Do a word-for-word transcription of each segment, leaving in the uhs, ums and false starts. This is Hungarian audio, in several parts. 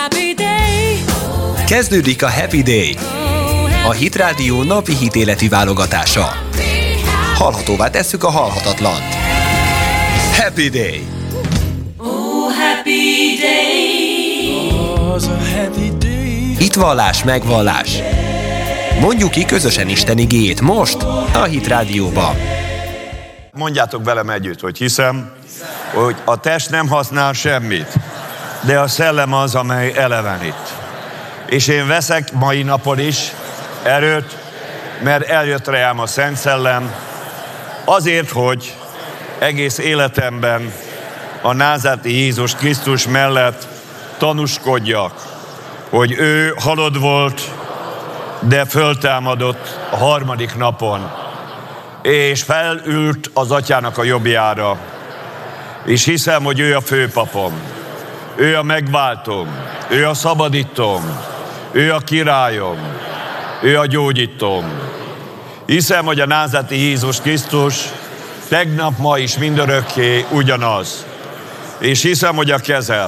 Kezdődik a Happy Day, a Hit Rádió napi hitéleti válogatása. Hallhatóvá tesszük a halhatatlant. Happy Day! Oh, happy day. Hitvallás, megvallás. Mondjuk ki közösen Isten igéjét most a Hit Rádióban. Mondjátok velem együtt, hogy hiszem, hogy a test nem használ semmit, de a szellem az, amely elevenít. És én veszek mai napon is erőt, mert eljött rám a Szent Szellem, azért, hogy egész életemben a názáreti Jézus Krisztus mellett tanúskodjak, hogy ő halott volt, de föltámadott a harmadik napon, és felült az Atyának a jobbjára, és hiszem, hogy ő a főpapom, ő a megváltom, ő a szabadítom, ő a királyom, ő a gyógyítom. Hiszem, hogy a názáreti Jézus Krisztus tegnap, ma is mindörökké ugyanaz. És hiszem, hogy a keze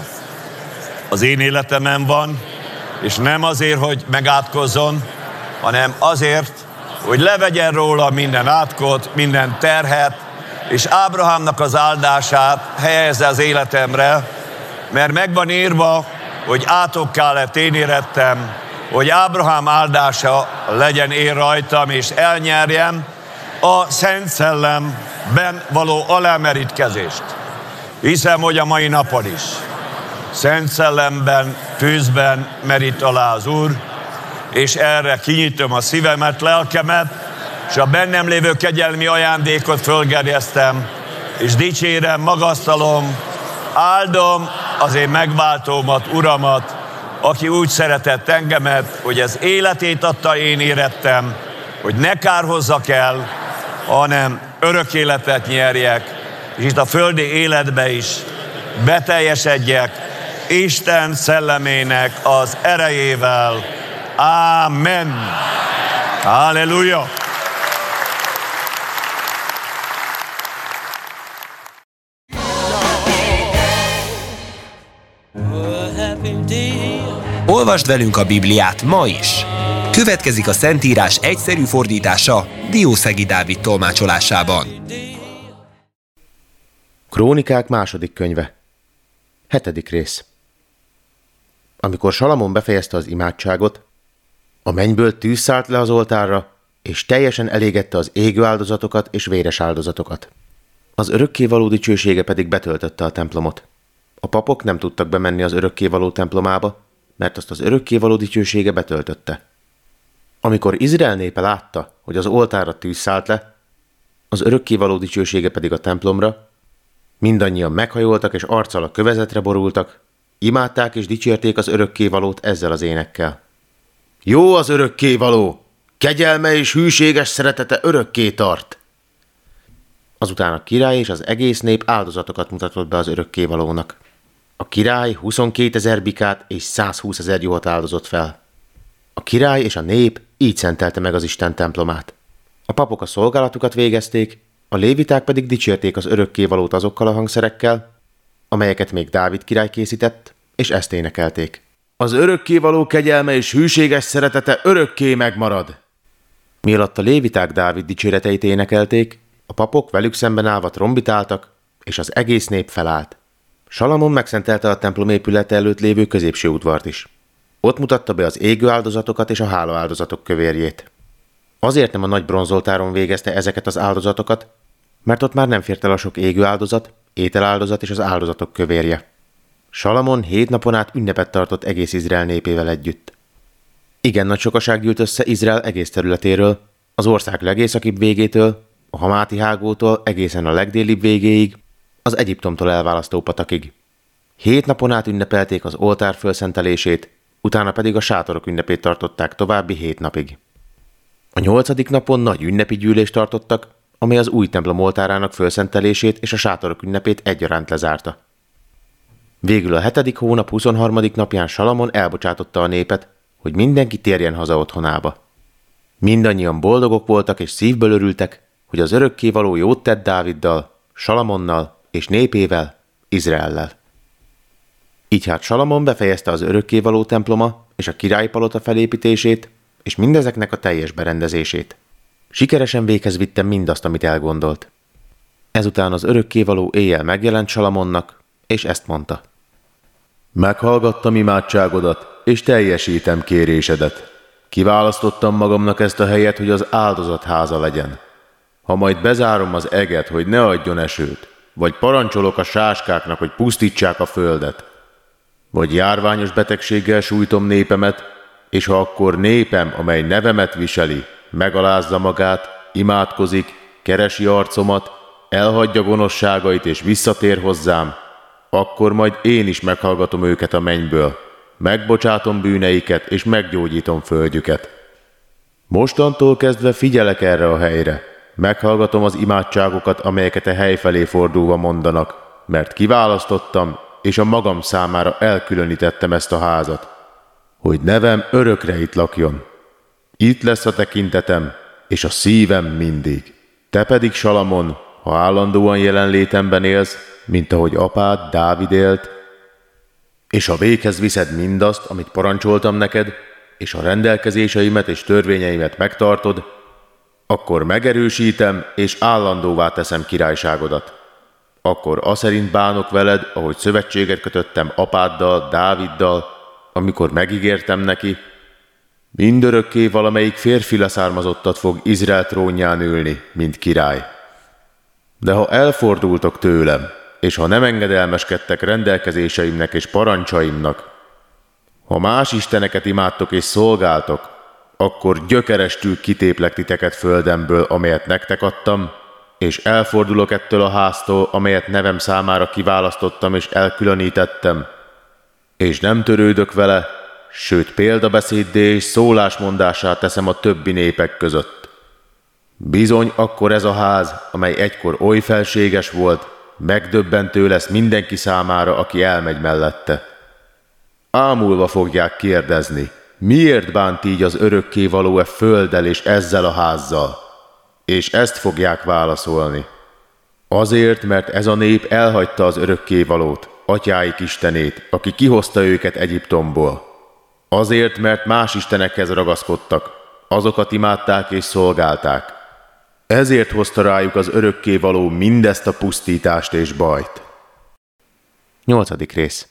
az én életemen van, és nem azért, hogy megátkozzon, hanem azért, hogy levegyen róla minden átkot, minden terhet, és Ábrahámnak az áldását helyezze az életemre, mert megvan írva, hogy átokká lett én érettem, hogy Ábrahám áldása legyen én rajtam, és elnyerjem a Szent Szellemben való alámerítkezést. Hiszem, hogy a mai napon is Szent Szellemben, tűzben merít alá az Úr, és erre kinyitom a szívemet, lelkemet, és a bennem lévő kegyelmi ajándékot fölgerjesztem, és dicsérem, magasztalom, áldom az én megváltómat, Uramat, aki úgy szeretett engemet, hogy az életét adta, én érettem, hogy ne kárhozzak el, hanem örök életet nyerjek, és itt a földi életbe is beteljesedjek Isten szellemének az erejével. Ámen. Halleluja. Olvasd velünk a Bibliát ma is! Következik a Szentírás egyszerű fordítása Diószegi Dávid tolmácsolásában. Krónikák második könyve. Hetedik rész. Amikor Salamon befejezte az imádságot, a mennyből tűz szállt le az oltárra, és teljesen elégette az égő áldozatokat és véres áldozatokat. Az örökkévaló dicsősége pedig betöltötte a templomot. A papok nem tudtak bemenni az örökkévaló templomába, mert azt az örökkévaló dicsősége betöltötte. Amikor Izrael népe látta, hogy az oltárra tűz szállt le, az örökkévaló dicsősége pedig a templomra, mindannyian meghajoltak és arccal a kövezetre borultak, imádták és dicsérték az örökkévalót ezzel az énekkel. Jó az örökkévaló, kegyelme és hűséges szeretete örökké tart. Azután a király és az egész nép áldozatokat mutatott be az örökkévalónak. A király huszonkétezer bikát és százhúszezer juhot áldozott fel. A király és a nép így szentelte meg az Isten templomát. A papok a szolgálatukat végezték, a léviták pedig dicsérték az örökkévalót azokkal a hangszerekkel, amelyeket még Dávid király készített, és ezt énekelték. Az örökkévaló kegyelme és hűséges szeretete örökké megmarad. Mialatt a léviták Dávid dicséreteit énekelték, a papok velük szemben állva trombitáltak, és az egész nép felállt. Salamon megszentelte a templom épülete előtt lévő középső udvart is. Ott mutatta be az égő áldozatokat és a hálaáldozatok kövérjét. Azért nem a nagy bronzoltáron végezte ezeket az áldozatokat, mert ott már nem fért el a sok égő áldozat, ételáldozat és az áldozatok kövérje. Salamon hét napon át ünnepet tartott egész Izrael népével együtt. Igen nagy sokaság gyűlt össze Izrael egész területéről, az ország legészakibb végétől, a Hamáti hágótól egészen a legdélibb végéig, az Egyiptomtól elválasztó patakig. Hét napon át ünnepelték az oltár fölszentelését, utána pedig a sátorok ünnepét tartották további hét napig. A nyolcadik napon nagy ünnepi gyűlést tartottak, amely az új templom oltárának fölszentelését és a sátorok ünnepét egyaránt lezárta. Végül a hetedik hónap huszonharmadik napján Salamon elbocsátotta a népet, hogy mindenki térjen haza otthonába. Mindannyian boldogok voltak és szívből örültek, hogy az örökkévaló jót tett Dáviddal, Salamonnal és népével, Izraellel. Így hát Salamon befejezte az örökkévaló temploma és a királyi palota felépítését, és mindezeknek a teljes berendezését. Sikeresen véghez vitte mindazt, amit elgondolt. Ezután az örökkévaló éjjel megjelent Salamonnak, és ezt mondta. Meghallgattam imádságodat, és teljesítem kérésedet. Kiválasztottam magamnak ezt a helyet, hogy az áldozat háza legyen. Ha majd bezárom az eget, hogy ne adjon esőt, vagy parancsolok a sáskáknak, hogy pusztítsák a földet, vagy járványos betegséggel sújtom népemet, és ha akkor népem, amely nevemet viseli, megalázza magát, imádkozik, keresi arcomat, elhagyja gonoszságait és visszatér hozzám, akkor majd én is meghallgatom őket a mennyből, megbocsátom bűneiket és meggyógyítom földjüket. Mostantól kezdve figyelek erre a helyre, meghallgatom az imádságokat, amelyeket a hely felé fordulva mondanak, mert kiválasztottam, és a magam számára elkülönítettem ezt a házat, hogy nevem örökre itt lakjon. Itt lesz a tekintetem, és a szívem mindig. Te pedig, Salamon, ha állandóan jelenlétemben élsz, mint ahogy apád Dávid élt, és ha véghez viszed mindazt, amit parancsoltam neked, és a rendelkezéseimet és törvényeimet megtartod, akkor megerősítem és állandóvá teszem királyságodat. Akkor aszerint bánok veled, ahogy szövetséget kötöttem apáddal, Dáviddal, amikor megígértem neki, mindörökké valamelyik férfi leszármazottat fog Izrael trónján ülni, mint király. De ha elfordultok tőlem, és ha nem engedelmeskedtek rendelkezéseimnek és parancsaimnak, ha más isteneket imádtok és szolgáltok, akkor gyökerestül kitéplek titeket földemből, amelyet nektek adtam, és elfordulok ettől a háztól, amelyet nevem számára kiválasztottam és elkülönítettem, és nem törődök vele, sőt példabeszéddé és szólásmondását teszem a többi népek között. Bizony akkor ez a ház, amely egykor oly felséges volt, megdöbbentő lesz mindenki számára, aki elmegy mellette. Ámulva fogják kérdezni, miért bánt így az örökkévaló e földdel és ezzel a házzal? És ezt fogják válaszolni. Azért, mert ez a nép elhagyta az örökkévalót, atyáik istenét, aki kihozta őket Egyiptomból. Azért, mert más istenekhez ragaszkodtak, azokat imádták és szolgálták. Ezért hozta rájuk az örökkévaló mindezt a pusztítást és bajt. Nyolcadik rész.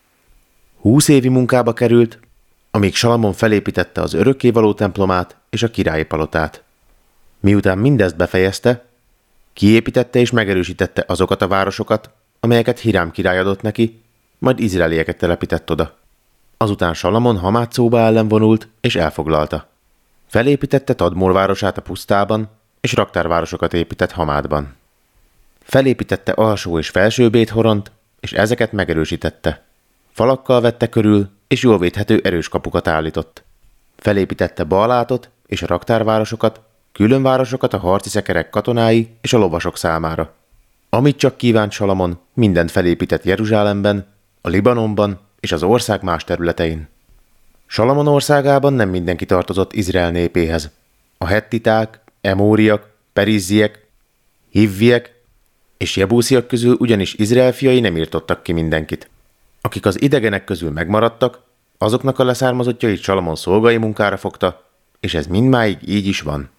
Húsz évi munkába került, amíg Salamon felépítette az örökkévaló templomát és a királyi palotát. Miután mindezt befejezte, kiépítette és megerősítette azokat a városokat, amelyeket Hirám király adott neki, majd izraelieket telepített oda. Azután Salamon Hamátszóba ellen vonult és elfoglalta. Felépítette Tadmor városát a pusztában, és raktárvárosokat épített Hamátban. Felépítette alsó és felső Bét-horont, és ezeket megerősítette. Falakkal vette körül, és jól védhető erős kapukat állított. Felépítette Baalátot és a raktárvárosokat, külön városokat a harci szekerek katonái és a lovasok számára. Amit csak kívánt Salamon, mindent felépített Jeruzsálemben, a Libanonban és az ország más területein. Salamon országában nem mindenki tartozott Izrael népéhez. A hettiták, emóriak, perizziek, hivviek és jebúsziak közül ugyanis Izrael fiai nem írtottak ki mindenkit. Akik az idegenek közül megmaradtak, azoknak a leszármazottjait Salamon szolgai munkára fogta, és ez mindmáig így is van.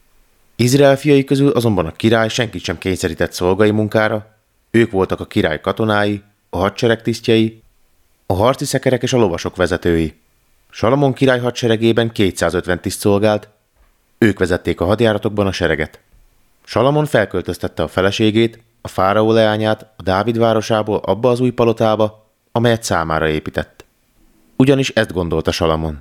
Izrael fiai közül azonban a király senkit sem kényszerített szolgai munkára, ők voltak a király katonái, a hadsereg tisztjei, a harci szekerek és a lovasok vezetői. Salamon király hadseregében kétszázötven tiszt szolgált, ők vezették a hadjáratokban a sereget. Salamon felköltöztette a feleségét, a fáraó leányát a Dávid városából abba az új palotába, amelyet számára épített. Ugyanis ezt gondolta Salamon.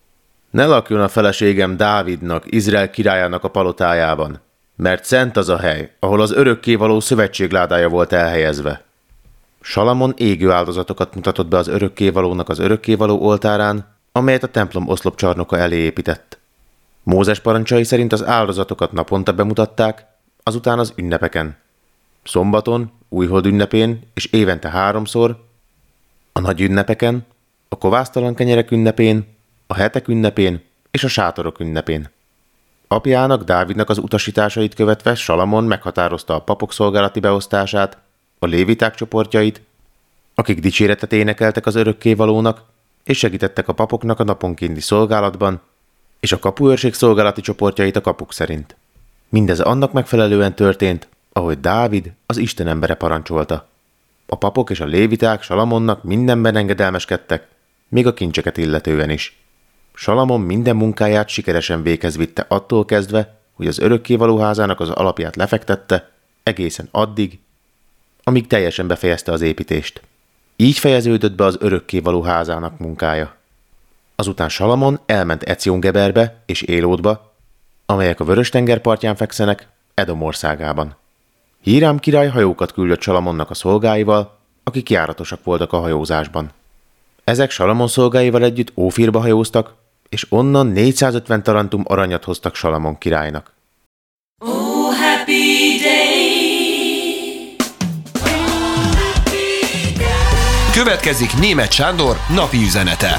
Ne lakjon a feleségem Dávidnak, Izrael királyának a palotájában, mert szent az a hely, ahol az örökkévaló szövetségládája volt elhelyezve. Salamon égő áldozatokat mutatott be az örökkévalónak az örökkévaló oltárán, amelyet a templom oszlopcsarnoka elé épített. Mózes parancsai szerint az áldozatokat naponta bemutatták, azután az ünnepeken. Szombaton, újhold ünnepén és évente háromszor, a nagy ünnepeken, a kovásztalan kenyerek ünnepén, a hetek ünnepén és a sátorok ünnepén. Apjának, Dávidnak az utasításait követve Salamon meghatározta a papok szolgálati beosztását, a léviták csoportjait, akik dicséretet énekeltek az örökkévalónak, és segítettek a papoknak a naponkénti szolgálatban, és a kapuőrség szolgálati csoportjait a kapuk szerint. Mindez annak megfelelően történt, ahogy Dávid, az Isten embere parancsolta. A papok és a léviták Salamonnak mindenben engedelmeskedtek, még a kincseket illetően is. Salamon minden munkáját sikeresen véghez vitte attól kezdve, hogy az örökkévaló házának az alapját lefektette, egészen addig, amíg teljesen befejezte az építést. Így fejeződött be az örökkévaló házának munkája. Azután Salamon elment Ecjongeberbe és Élódba, amelyek a Vörös-tenger partján fekszenek, Edom országában. Hírám király hajókat küldött Salamonnak a szolgáival, akik járatosak voltak a hajózásban. Ezek Salamon szolgáival együtt Ófirba hajóztak, és onnan négyszázötven tarantum aranyat hoztak Salamon királynak. Oh, happy day. Következik Németh Sándor napi üzenete.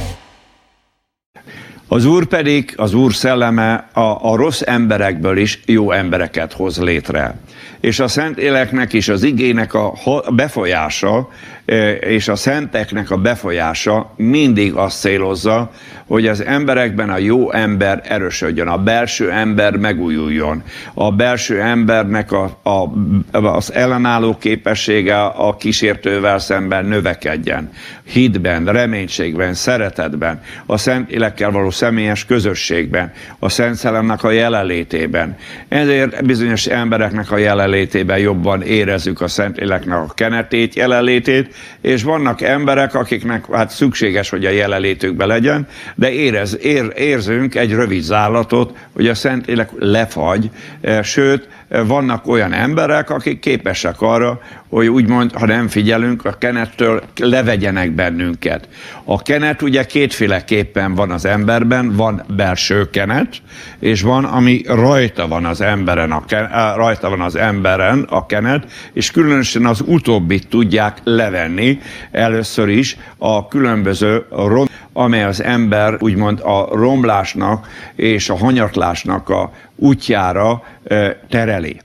Az Úr pedig, az Úr szelleme a, a rossz emberekből is jó embereket hoz létre. És a Szentléleknek és az igének a befolyása, és a szenteknek a befolyása mindig azt célozza, hogy az emberekben a jó ember erősödjön, a belső ember megújuljon, a belső embernek a, a, az ellenálló képessége a kísértővel szemben növekedjen. Hitben, reménységben, szeretetben, a Szentlélekkel való személyes közösségben, a Szent Szellemnek a jelenlétében. Ezért bizonyos embereknek a jelenlétében jobban érezzük a Szentléleknek a kenetét, jelenlétét, és vannak emberek, akiknek hát szükséges, hogy a jelenlétükben legyen, de érez, ér, érzünk egy rövid zállatot, hogy a Szentlélek lefagy, sőt, vannak olyan emberek, akik képesek arra, hogy úgymond, ha nem figyelünk, a kenettől levegyenek bennünket. A kenet ugye kétféleképpen van az emberben, van belső kenet, és van, ami rajta van az emberen, a kenet, rajta van az emberen a kenet, és különösen az utóbbit tudják levenni először is a különböző rom, amely az ember úgymond a romlásnak és a hanyatlásnak a útjára tereli.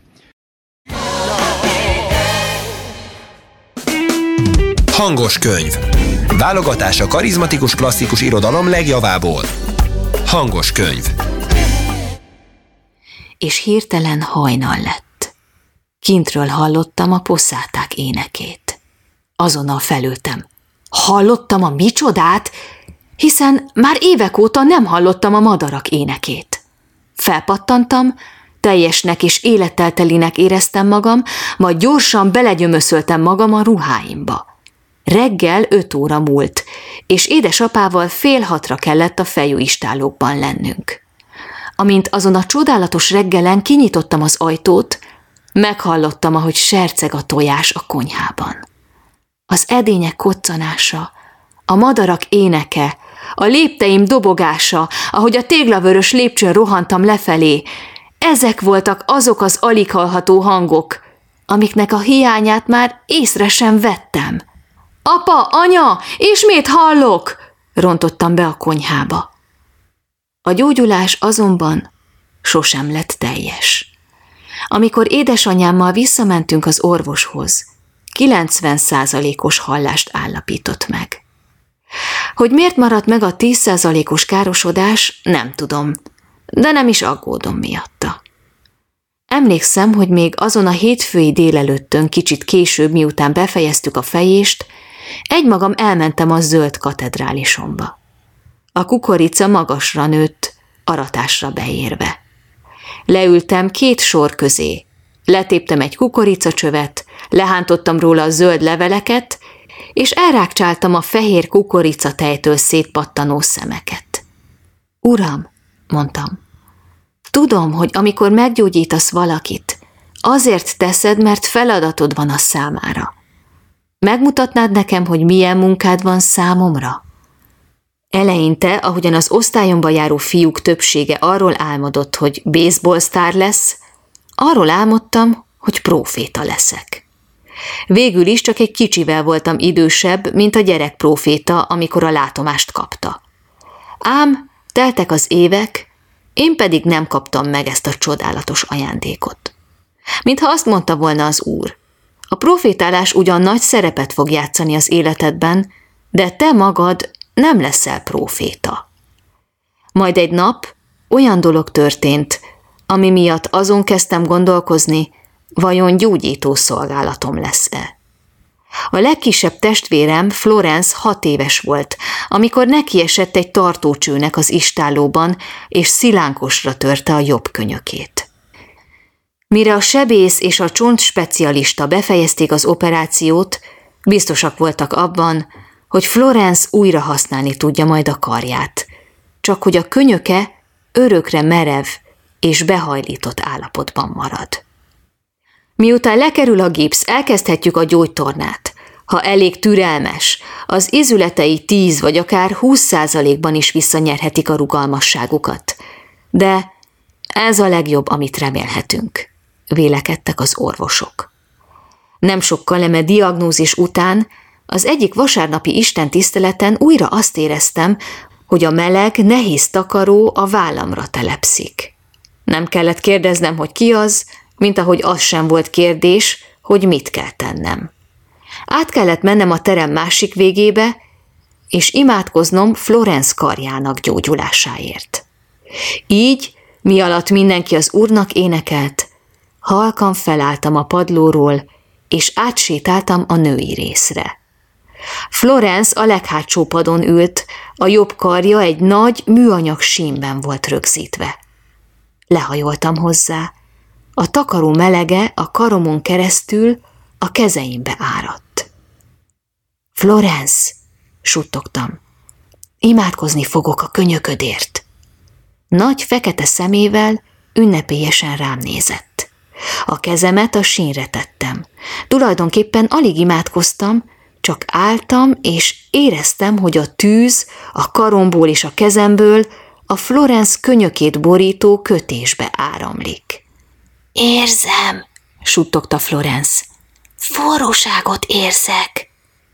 Hangos könyv. Válogatás a karizmatikus klasszikus irodalom legjavából. Hangos könyv. És hirtelen hajnal lett. Kintről hallottam a posszáták énekét. Azonnal felültem. Hallottam a micsodát, hiszen már évek óta nem hallottam a madarak énekét. Felpattantam, teljesnek és élettel telinek éreztem magam, majd gyorsan belegyömöszöltem magam a ruháimba. Reggel öt óra múlt, és édesapával fél hatra kellett a fejúistálókban lennünk. Amint azon a csodálatos reggelen kinyitottam az ajtót, meghallottam, ahogy serceg a tojás a konyhában. Az edények koccanása, a madarak éneke, a lépteim dobogása, ahogy a téglavörös lépcsőn rohantam lefelé, ezek voltak azok az alig hallható hangok, amiknek a hiányát már észre sem vettem. Apa, anya, ismét hallok! Rontottam be a konyhába. A gyógyulás azonban sosem lett teljes. Amikor édesanyámmal visszamentünk az orvoshoz, kilencven százalékos hallást állapított meg. Hogy miért maradt meg a tíz százalékos károsodás, nem tudom, de nem is aggódom miatta. Emlékszem, hogy még azon a hétfői délelőttön kicsit később, miután befejeztük a fejést, egymagam elmentem a zöld katedrálisomba. A kukorica magasra nőtt, aratásra beérve. Leültem két sor közé, letéptem egy kukoricacsövet, lehántottam róla a zöld leveleket, és elrákcsáltam a fehér kukoricatejtől szétpattanó szemeket. Uram, mondtam, tudom, hogy amikor meggyógyítasz valakit, azért teszed, mert feladatod van a számára. Megmutatnád nekem, hogy milyen munkád van számomra? Eleinte, ahogyan az osztályomba járó fiúk többsége arról álmodott, hogy baseball sztár lesz, arról álmodtam, hogy próféta leszek. Végül is csak egy kicsivel voltam idősebb, mint a gyerek próféta, amikor a látomást kapta. Ám teltek az évek, én pedig nem kaptam meg ezt a csodálatos ajándékot. Mintha azt mondta volna az Úr, A profétálás ugyan nagy szerepet fog játszani az életedben, de te magad nem leszel próféta. Majd egy nap olyan dolog történt, ami miatt azon kezdtem gondolkozni, vajon gyógyító szolgálatom lesz-e. A legkisebb testvérem, Florence hat éves volt, amikor nekiesett egy tartócsőnek az istállóban, és szilánkosra törte a jobb könyökét. Mire a sebész és a csontspecialista befejezték az operációt, biztosak voltak abban, hogy Florence újra használni tudja majd a karját, csak hogy a könyöke örökre merev és behajlított állapotban marad. Miután lekerül a gipsz, elkezdhetjük a gyógytornát. Ha elég türelmes, az izületei tíz vagy akár húsz százalékban is visszanyerhetik a rugalmasságukat. De ez a legjobb, amit remélhetünk, vélekedtek az orvosok. Nem sokkal eme diagnózis után az egyik vasárnapi istentiszteleten újra azt éreztem, hogy a meleg, nehéz takaró a vállamra telepszik. Nem kellett kérdeznem, hogy ki az, mint ahogy az sem volt kérdés, hogy mit kell tennem. Át kellett mennem a terem másik végébe, és imádkoznom Florence karjának gyógyulásáért. Így, mi alatt mindenki az Úrnak énekelt, halkan felálltam a padlóról, és átsétáltam a női részre. Florence a leghátsó padon ült, a jobb karja egy nagy műanyag símben volt rögzítve. Lehajoltam hozzá, a takaró melege a karomon keresztül a kezeimbe áradt. Florence, suttogtam, imádkozni fogok a könyöködért. Nagy fekete szemével ünnepélyesen rám nézett. A kezemet a sínre tettem. Tulajdonképpen alig imádkoztam, csak álltam, és éreztem, hogy a tűz a karomból és a kezemből a Florence könyökét borító kötésbe áramlik. Érzem, suttogta Florence. Forróságot érzek.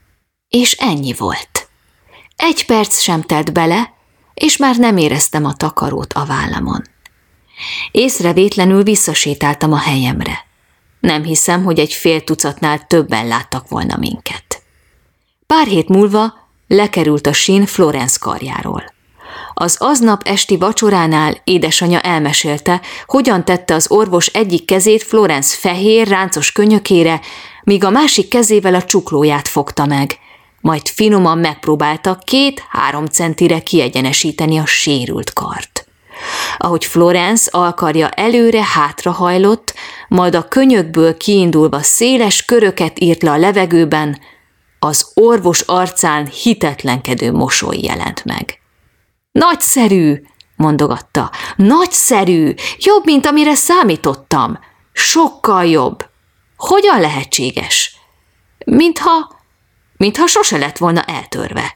És ennyi volt. Egy perc sem telt bele, és már nem éreztem a takarót a vállamon. Észrevétlenül visszasétáltam a helyemre. Nem hiszem, hogy egy fél tucatnál többen láttak volna minket. Pár hét múlva lekerült a sín Florence karjáról. Az aznap esti vacsoránál édesanyja elmesélte, hogyan tette az orvos egyik kezét Florence fehér, ráncos könyökére, míg a másik kezével a csuklóját fogta meg, majd finoman megpróbálta két-három centire kiegyenesíteni a sérült kart. Ahogy Florence alkarja előre-hátra hajlott, majd a könyökből kiindulva széles köröket írt le a levegőben, az orvos arcán hitetlenkedő mosoly jelent meg. Nagyszerű, mondogatta, nagyszerű, jobb, mint amire számítottam, sokkal jobb. Hogyan lehetséges? Mintha, mintha sose lett volna eltörve.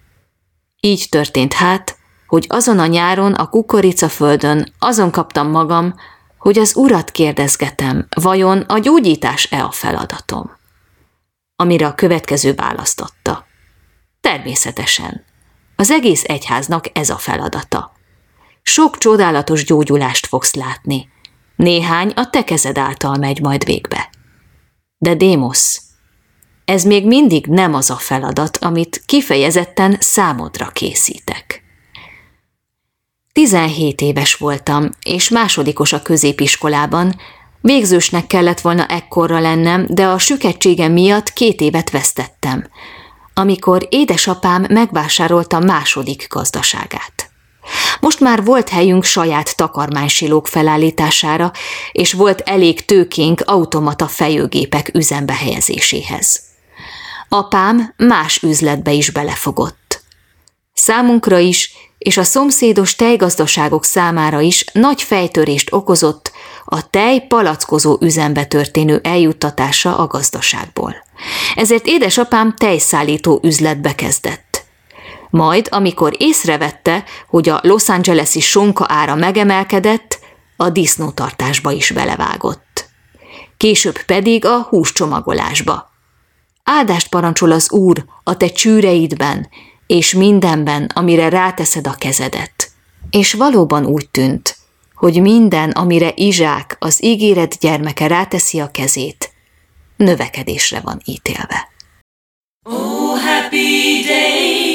Így történt hát, hogy azon a nyáron a kukoricaföldön azon kaptam magam, hogy az Urat kérdezgetem, vajon a gyógyítás-e a feladatom? Amire a következő választ adta. Természetesen. Az egész egyháznak ez a feladata. Sok csodálatos gyógyulást fogsz látni. Néhány a te kezed által megy majd végbe. De Démosz, ez még mindig nem az a feladat, amit kifejezetten számodra készítek. Tizenhét éves voltam, és másodikos a középiskolában, végzősnek kellett volna ekkorra lennem, de a süketségem miatt két évet vesztettem, amikor édesapám megvásárolta második gazdaságát. Most már volt helyünk saját takarmánysilók felállítására, és volt elég tőkénk automata fejőgépek üzembe helyezéséhez. Apám más üzletbe is belefogott. Számunkra is, és a szomszédos tejgazdaságok számára is nagy fejtörést okozott a tej palackozó üzembe történő eljuttatása a gazdaságból. Ezért édesapám tejszállító üzletbe kezdett. Majd, amikor észrevette, hogy a Los Angeles-i sonka ára megemelkedett, a disznótartásba is belevágott. Később pedig a húscsomagolásba. Áldást parancsol az Úr a te csűreidben, és mindenben, amire ráteszed a kezedet. És valóban úgy tűnt, hogy minden, amire Izsák, az ígéret gyermeke ráteszi a kezét, növekedésre van ítélve. Oh, happy day.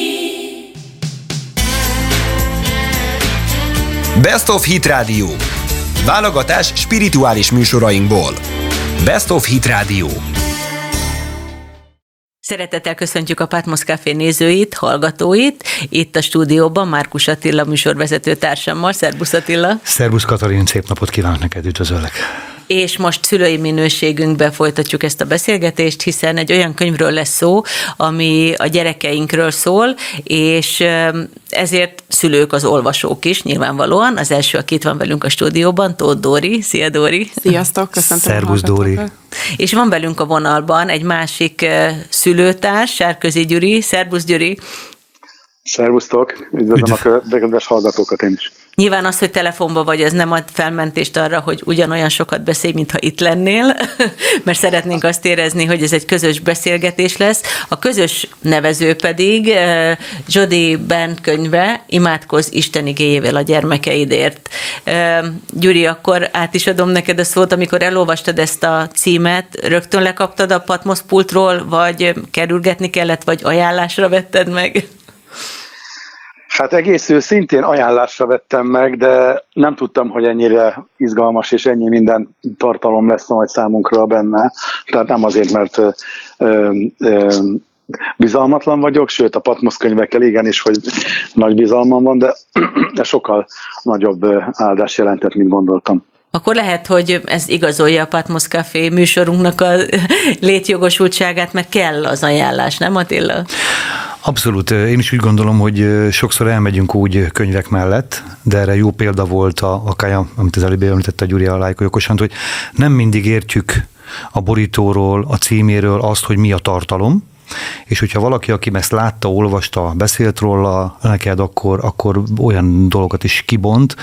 Best of Hit Radio. Válogatás spirituális műsorainkból. Best of Hit Radio. Szeretettel köszöntjük a Patmos Café nézőit, hallgatóit. Itt a stúdióban Márkus Attila műsorvezető társammal. Szerbusz Attila! Szerbusz Katalin, szép napot kívánok neked, üdvözöllek! És most szülői minőségünkben folytatjuk ezt a beszélgetést, hiszen egy olyan könyvről lesz szó, ami a gyerekeinkről szól, és ezért szülők az olvasók is, nyilvánvalóan. Az első, aki itt van velünk a stúdióban, Tóth Dóri. Szia, Dóri! Sziasztok, köszöntöm! Szerbusz, Dóri! És van velünk a vonalban egy másik szülőtárs, Sárközi Gyuri. Szerbusz, Gyuri! Szervusztok! Üdvözlöm a kedves hallgatókat én is! Nyilván az, hogy telefonban vagy, az nem ad felmentést arra, hogy ugyanolyan sokat beszélj, mintha itt lennél, mert szeretnénk azt érezni, hogy ez egy közös beszélgetés lesz. A közös nevező pedig Jody Byrne könyve, Imádkozz Isten igéjével a gyermekeidért. Gyuri, akkor át is adom neked a szót, amikor elolvastad ezt a címet, rögtön lekaptad a Patmos pultról, vagy kerülgetni kellett, vagy ajánlásra vetted meg? Hát egész őszintén ajánlásra vettem meg, de nem tudtam, hogy ennyire izgalmas és ennyi minden tartalom lesz majd számunkra benne. Tehát nem azért, mert ö, ö, bizalmatlan vagyok, sőt a Patmos könyvekkel igenis, hogy nagy bizalmam van, de, de sokkal nagyobb áldás jelentett, mint gondoltam. Akkor lehet, hogy ez igazolja a Patmos Café műsorunknak a létjogosultságát, mert kell az ajánlás, nem Attila? Abszolút. Én is úgy gondolom, hogy sokszor elmegyünk úgy könyvek mellett, de erre jó példa volt a, a Kája, amit az előbb említette a Gyuri a Lájko Jokosant, hogy nem mindig értjük a borítóról, a címéről azt, hogy mi a tartalom, és hogyha valaki, aki ezt látta, olvasta, beszélt róla neked, akkor, akkor olyan dolgokat is kibont,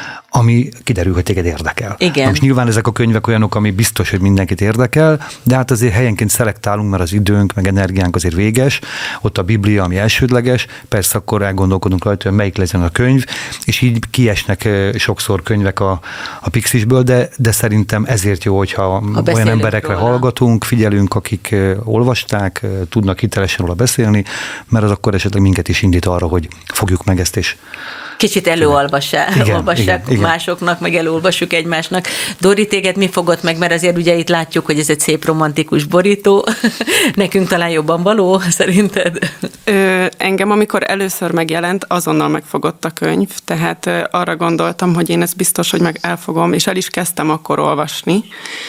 ami kiderül, hogy téged érdekel. Igen. Na most nyilván ezek a könyvek olyanok, ami biztos, hogy mindenkit érdekel, de hát azért helyenként szelektálunk, mert az időnk, meg energiánk azért véges, ott a Biblia, ami elsődleges, persze akkor elgondolkodunk rajta, hogy melyik legyen a könyv, és így kiesnek sokszor könyvek a, a Pixisből, de, de szerintem ezért jó, hogyha olyan emberekre róla. hallgatunk, figyelünk, akik olvasták, tudnak hitelesen róla beszélni, mert az akkor esetleg minket is indít arra, hogy fogjuk meg ezt is. Kicsit előolvassák igen, igen, igen. másoknak, meg előolvassuk egymásnak. Dóri, téged mi fogott meg, mert azért ugye itt látjuk, hogy ez egy szép romantikus borító. Nekünk talán jobban való, szerinted? Ö, engem, amikor először megjelent, azonnal megfogott a könyv, tehát ö, arra gondoltam, hogy én ezt biztos, hogy meg elfogom, és el is kezdtem akkor olvasni.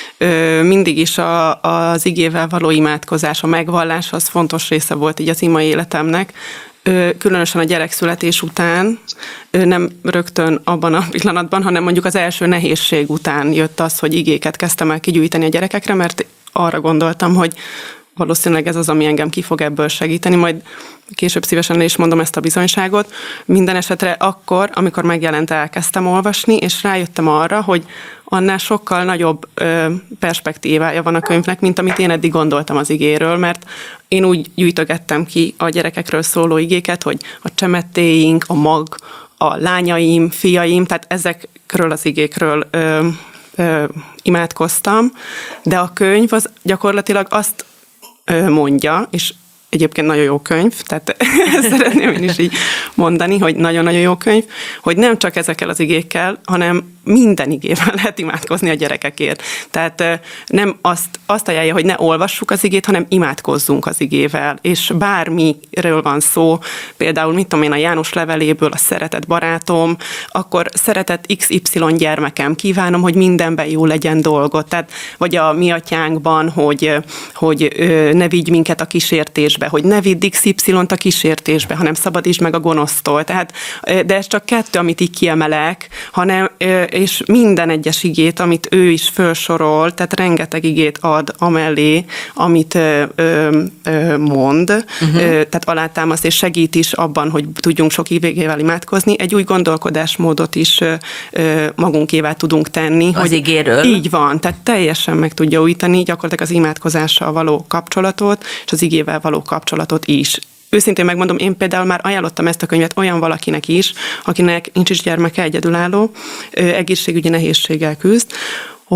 Ö, mindig is a, az igével való imádkozás, a megvallás, az fontos része volt így az ima életemnek. Különösen a gyerekszületés után, nem rögtön abban a pillanatban, hanem mondjuk az első nehézség után jött az, hogy igéket kezdtem el kigyűjteni a gyerekekre, mert arra gondoltam, hogy valószínűleg ez az, ami engem ki fog ebből segíteni, majd később szívesen le is mondom ezt a bizonyságot. Minden esetre akkor, amikor megjelent, elkezdtem olvasni, és rájöttem arra, hogy annál sokkal nagyobb ö, perspektívája van a könyvnek, mint amit én eddig gondoltam az igéről, mert én úgy gyűjtögettem ki a gyerekekről szóló igéket, hogy a csemettéink, a mag, a lányaim, fiaim, tehát ezekről az igékről ö, ö, imádkoztam, de a könyv az gyakorlatilag azt ö, mondja, és egyébként nagyon jó könyv, tehát szeretném én is így mondani, hogy nagyon-nagyon jó könyv, hogy nem csak ezekkel az igékkel, hanem minden igével lehet imádkozni a gyerekekért. Tehát nem azt, azt ajánlja, hogy ne olvassuk az igét, hanem imádkozzunk az igével. És bármiről van szó, például mit tudom én, a János leveléből a szeretett barátom, akkor szeretett iksz ipszilon gyermekem, kívánom, hogy mindenben jó legyen dolgot. Tehát, vagy a mi atyánkban, hogy, hogy ne vigy minket a kísértésbe, hogy ne vidd iksz ipszilont a kísértésbe, hanem szabadítsd meg a gonosztól. Tehát, de ez csak kettő, amit így kiemelek, hanem és minden egyes igét, amit ő is felsorol, tehát rengeteg igét ad amellé, amit ö, ö, mond, uh-huh. ö, tehát alátámaszt és segít is abban, hogy tudjunk sok igével imádkozni, egy új gondolkodásmódot is ö, ö, magunkével tudunk tenni. Az hogy igéről. Így van, tehát teljesen meg tudja újítani gyakorlatilag az imádkozással való kapcsolatot, és az igével való kapcsolatot is. Őszintén megmondom, én például már ajánlottam ezt a könyvet olyan valakinek is, akinek nincs is gyermeke, egyedülálló, egészségügyi nehézséggel küzd, hogy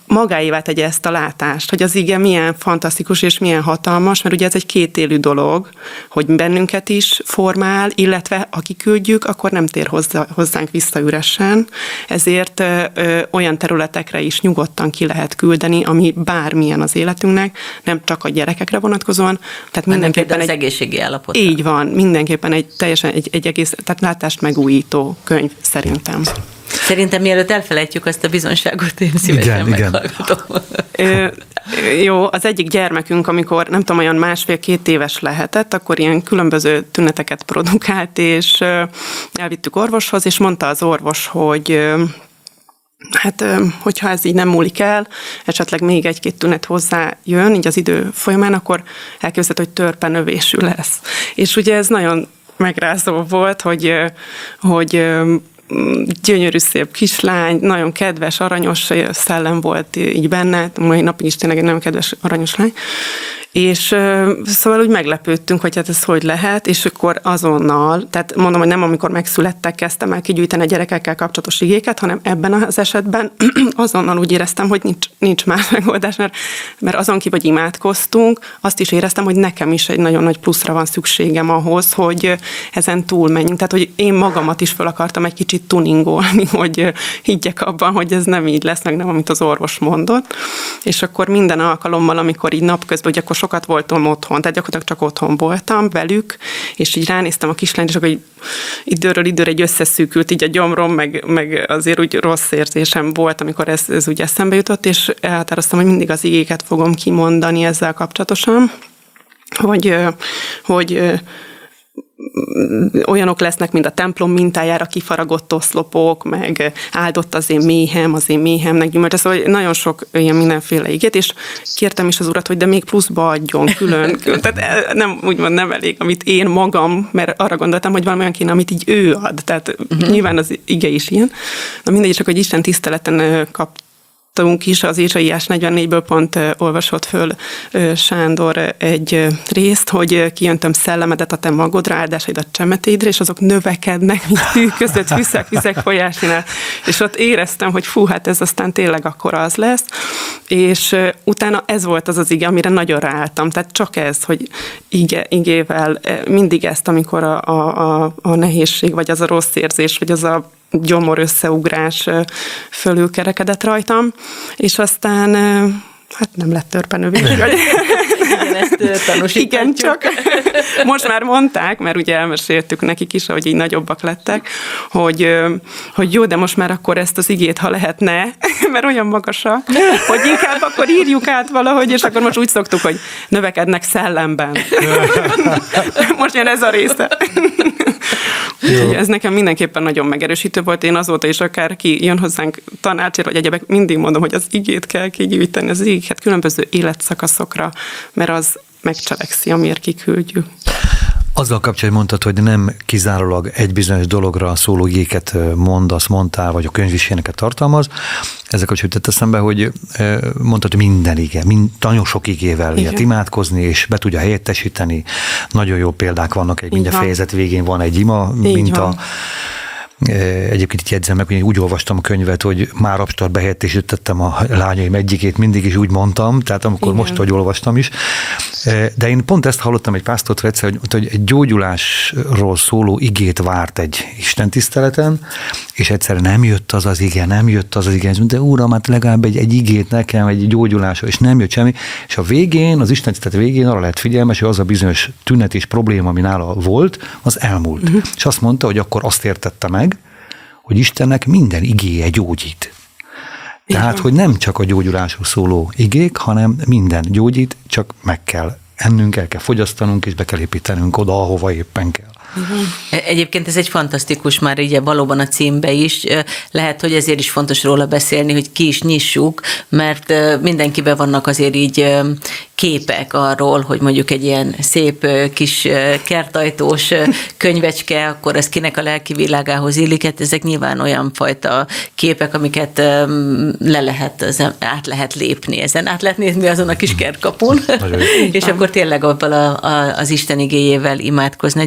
magáévá tegye ezt a látást, hogy az ige milyen fantasztikus és milyen hatalmas, mert ugye ez egy kétélű dolog, hogy bennünket is formál, illetve ha kiküldjük, akkor nem tér hozzá, hozzánk vissza üresen, ezért ö, ö, olyan területekre is nyugodtan ki lehet küldeni, ami bármilyen az életünknek, nem csak a gyerekekre vonatkozóan, tehát mindenképpen az egy, egészségi állapot. Így van, mindenképpen egy teljesen egy, egy egész, tehát látást megújító könyv szerintem. Szerintem mielőtt elfelejtjük azt a bizonságot, én szívesen igen, meghallgatom. Igen. Jó, az egyik gyermekünk, amikor nem tudom, olyan másfél-két éves lehetett, akkor ilyen különböző tüneteket produkált, és elvittük orvoshoz, és mondta az orvos, hogy hát, hogyha ez így nem múlik el, esetleg még egy-két tünet hozzá jön, így az idő folyamán, akkor elképzelhető, hogy törpenövésű lesz. És ugye ez nagyon megrázó volt, hogy, hogy gyönyörű, szép kislány, nagyon kedves, aranyos szellem volt így benne, mai napig is tényleg egy nagyon kedves, aranyos lány, és szóval úgy meglepődtünk, hogy hát ez hogy lehet, és akkor azonnal, tehát mondom, hogy nem amikor megszülettek, kezdtem el kigyűjteni a gyerekekkel kapcsolatos igéket, hanem ebben az esetben azonnal úgy éreztem, hogy nincs, nincs más megoldás, mert, mert azon ki, hogy imádkoztunk, azt is éreztem, hogy nekem is egy nagyon nagy pluszra van szükségem ahhoz, hogy ezen túlmenjünk. Tehát, hogy én magamat is fel akartam egy kicsit tuningolni, hogy higgyek abban, hogy ez nem így lesz, meg nem, amit az orvos mondott. És akkor minden alkalommal, amikor így napközben, hogy akkor sokat voltam otthon, tehát gyakorlatilag csak otthon voltam velük, és így ránéztem a kislányt, és akkor így időről időre egy összeszűkült így a gyomrom, meg, meg azért úgy rossz érzésem volt, amikor ez, ez úgy eszembe jutott, és elhatároztam, hogy mindig az igéket fogom kimondani ezzel kapcsolatosan, hogy, hogy olyanok lesznek, mint a templom mintájára kifaragott oszlopok, meg áldott az én méhem, az én méhemnek gyümölcse, szóval nagyon sok ilyen mindenféle igét, és kértem is az Urat, hogy de még pluszba adjon külön, külön. Tehát nem, úgymond nem elég, amit én magam, mert arra gondoltam, hogy valami olyan kéne, amit így ő ad, tehát uh-huh. nyilván az ige is ilyen. Na mindegy, csak hogy Isten tiszteleten kap is, az Ézsaiás negyvennégyből pont olvasott föl Sándor egy részt, hogy kijöntem szellemedet a te magodra, áldásaidat csemetédre, és azok növekednek, mint tű között fűszek, vizek folyásinál. És ott éreztem, hogy fú, hát ez aztán tényleg akkor az lesz. És utána ez volt az az ige, amire nagyon ráálltam. Tehát csak ez, hogy ige, igével mindig ezt, amikor a, a, a, a nehézség, vagy az a rossz érzés, vagy az a gyomor összeugrás fölülkerekedett rajtam, és aztán hát nem lett törpenövés. Igen, ezt tanúsíthatjuk. Igen, csak most már mondták, mert ugye elmeséltük nekik is, hogy így nagyobbak lettek, hogy, hogy jó, de most már akkor ezt az igét, ha lehetne, mert olyan magasak, hogy inkább akkor írjuk át valahogy, és akkor most úgy szoktuk, hogy növekednek szellemben. Most jön ez a része. Ez nekem mindenképpen nagyon megerősítő volt. Én azóta is akár ki jön hozzánk tanácsért, vagy egyebek, mindig mondom, hogy az igét kell kigyűjteni, az igéket különböző életszakaszokra, mert az megcselekszi, amiért kiküldjük. Azzal kapcsolatban mondtad, hogy nem kizárólag egy bizonyos dologra szóló igéket mondasz, mondtál, vagy a könyv is ilyeneket tartalmaz. Ezzel kapcsolatban tett eszembe, hogy mondtad, hogy minden ige, mind, nagyon sok igével lehet imádkozni, és be tudja helyettesíteni. Nagyon jó példák vannak, egy minden fejezet végén van egy ima minta. Egyébként itt jegyzem meg, hogy én úgy olvastam a könyvet, hogy már abstart behelyettesítettem a lányaim egyikét, mindig is úgy mondtam, tehát amikor igen. most, hogy olvastam is. De én pont ezt hallottam egy pásztortól egyszer, hogy, hogy egy gyógyulásról szóló igét várt egy istentiszteleten, és egyszerűen nem jött az az ige, nem jött az az ige, de úram, hát legalább egy, egy igét nekem, egy gyógyulásra, és nem jött semmi. És a végén, az istentisztelet végén arra lehet figyelmes, hogy az a bizonyos tünet és probléma, ami nála volt, az elmúlt. Uh-huh. És azt mondta, hogy akkor azt értette meg, hogy Istennek minden igéje gyógyít. Tehát, igen. hogy nem csak a gyógyulásról szóló igék, hanem minden gyógyít, csak meg kell ennünk, el kell fogyasztanunk, és be kell építenünk oda, ahova éppen kell. Uh-huh. Egyébként ez egy fantasztikus, már ugye valóban a címbe is, lehet, hogy ezért is fontos róla beszélni, hogy ki is nyissuk, mert mindenkiben vannak azért így képek arról, hogy mondjuk egy ilyen szép kis kertajtós könyvecske, akkor ez kinek a lelki világához illik, hát ezek nyilván olyan fajta képek, amiket le lehet, át lehet lépni, ezen át lehet nézni azon a kis kertkapun, és akkor tényleg abban a, a, az Isten igéjével imádkozni a gyerekeink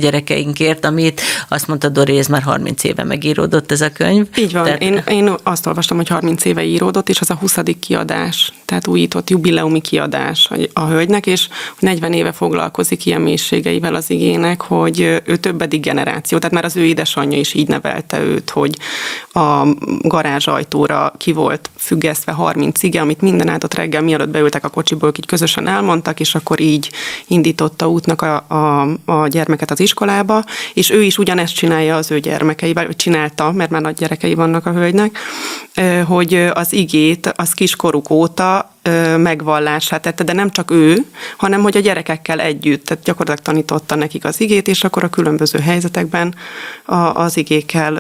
gyermekeinkért, amit azt mondta Dori, ez már harminc éve megíródott ez a könyv. Így van, Tehát... én, én azt olvastam, hogy harminc éve íródott, és az a huszadik kiadás, tehát újított jubileumi kiadás a hölgynek, és negyven éve foglalkozik ilyen mélységeivel az igének, hogy ő többedik generáció, tehát már az ő édesanyja is így nevelte őt, hogy a garázsajtóra ki volt függesztve harminc ige, amit minden áldott reggel, mielőtt beültek a kocsiból, így közösen elmondtak, és akkor így indította útnak a, a, a gyermeket az iskolába, és ő is ugyanezt csinálja az ő gyermekeivel, ő csinálta, mert már nagy gyerekei vannak a hölgynek, hogy az igét az kiskoruk óta megvallását tette, de nem csak ő, hanem hogy a gyerekekkel együtt, tehát gyakorlatilag tanította nekik az igét, és akkor a különböző helyzetekben a, az igékkel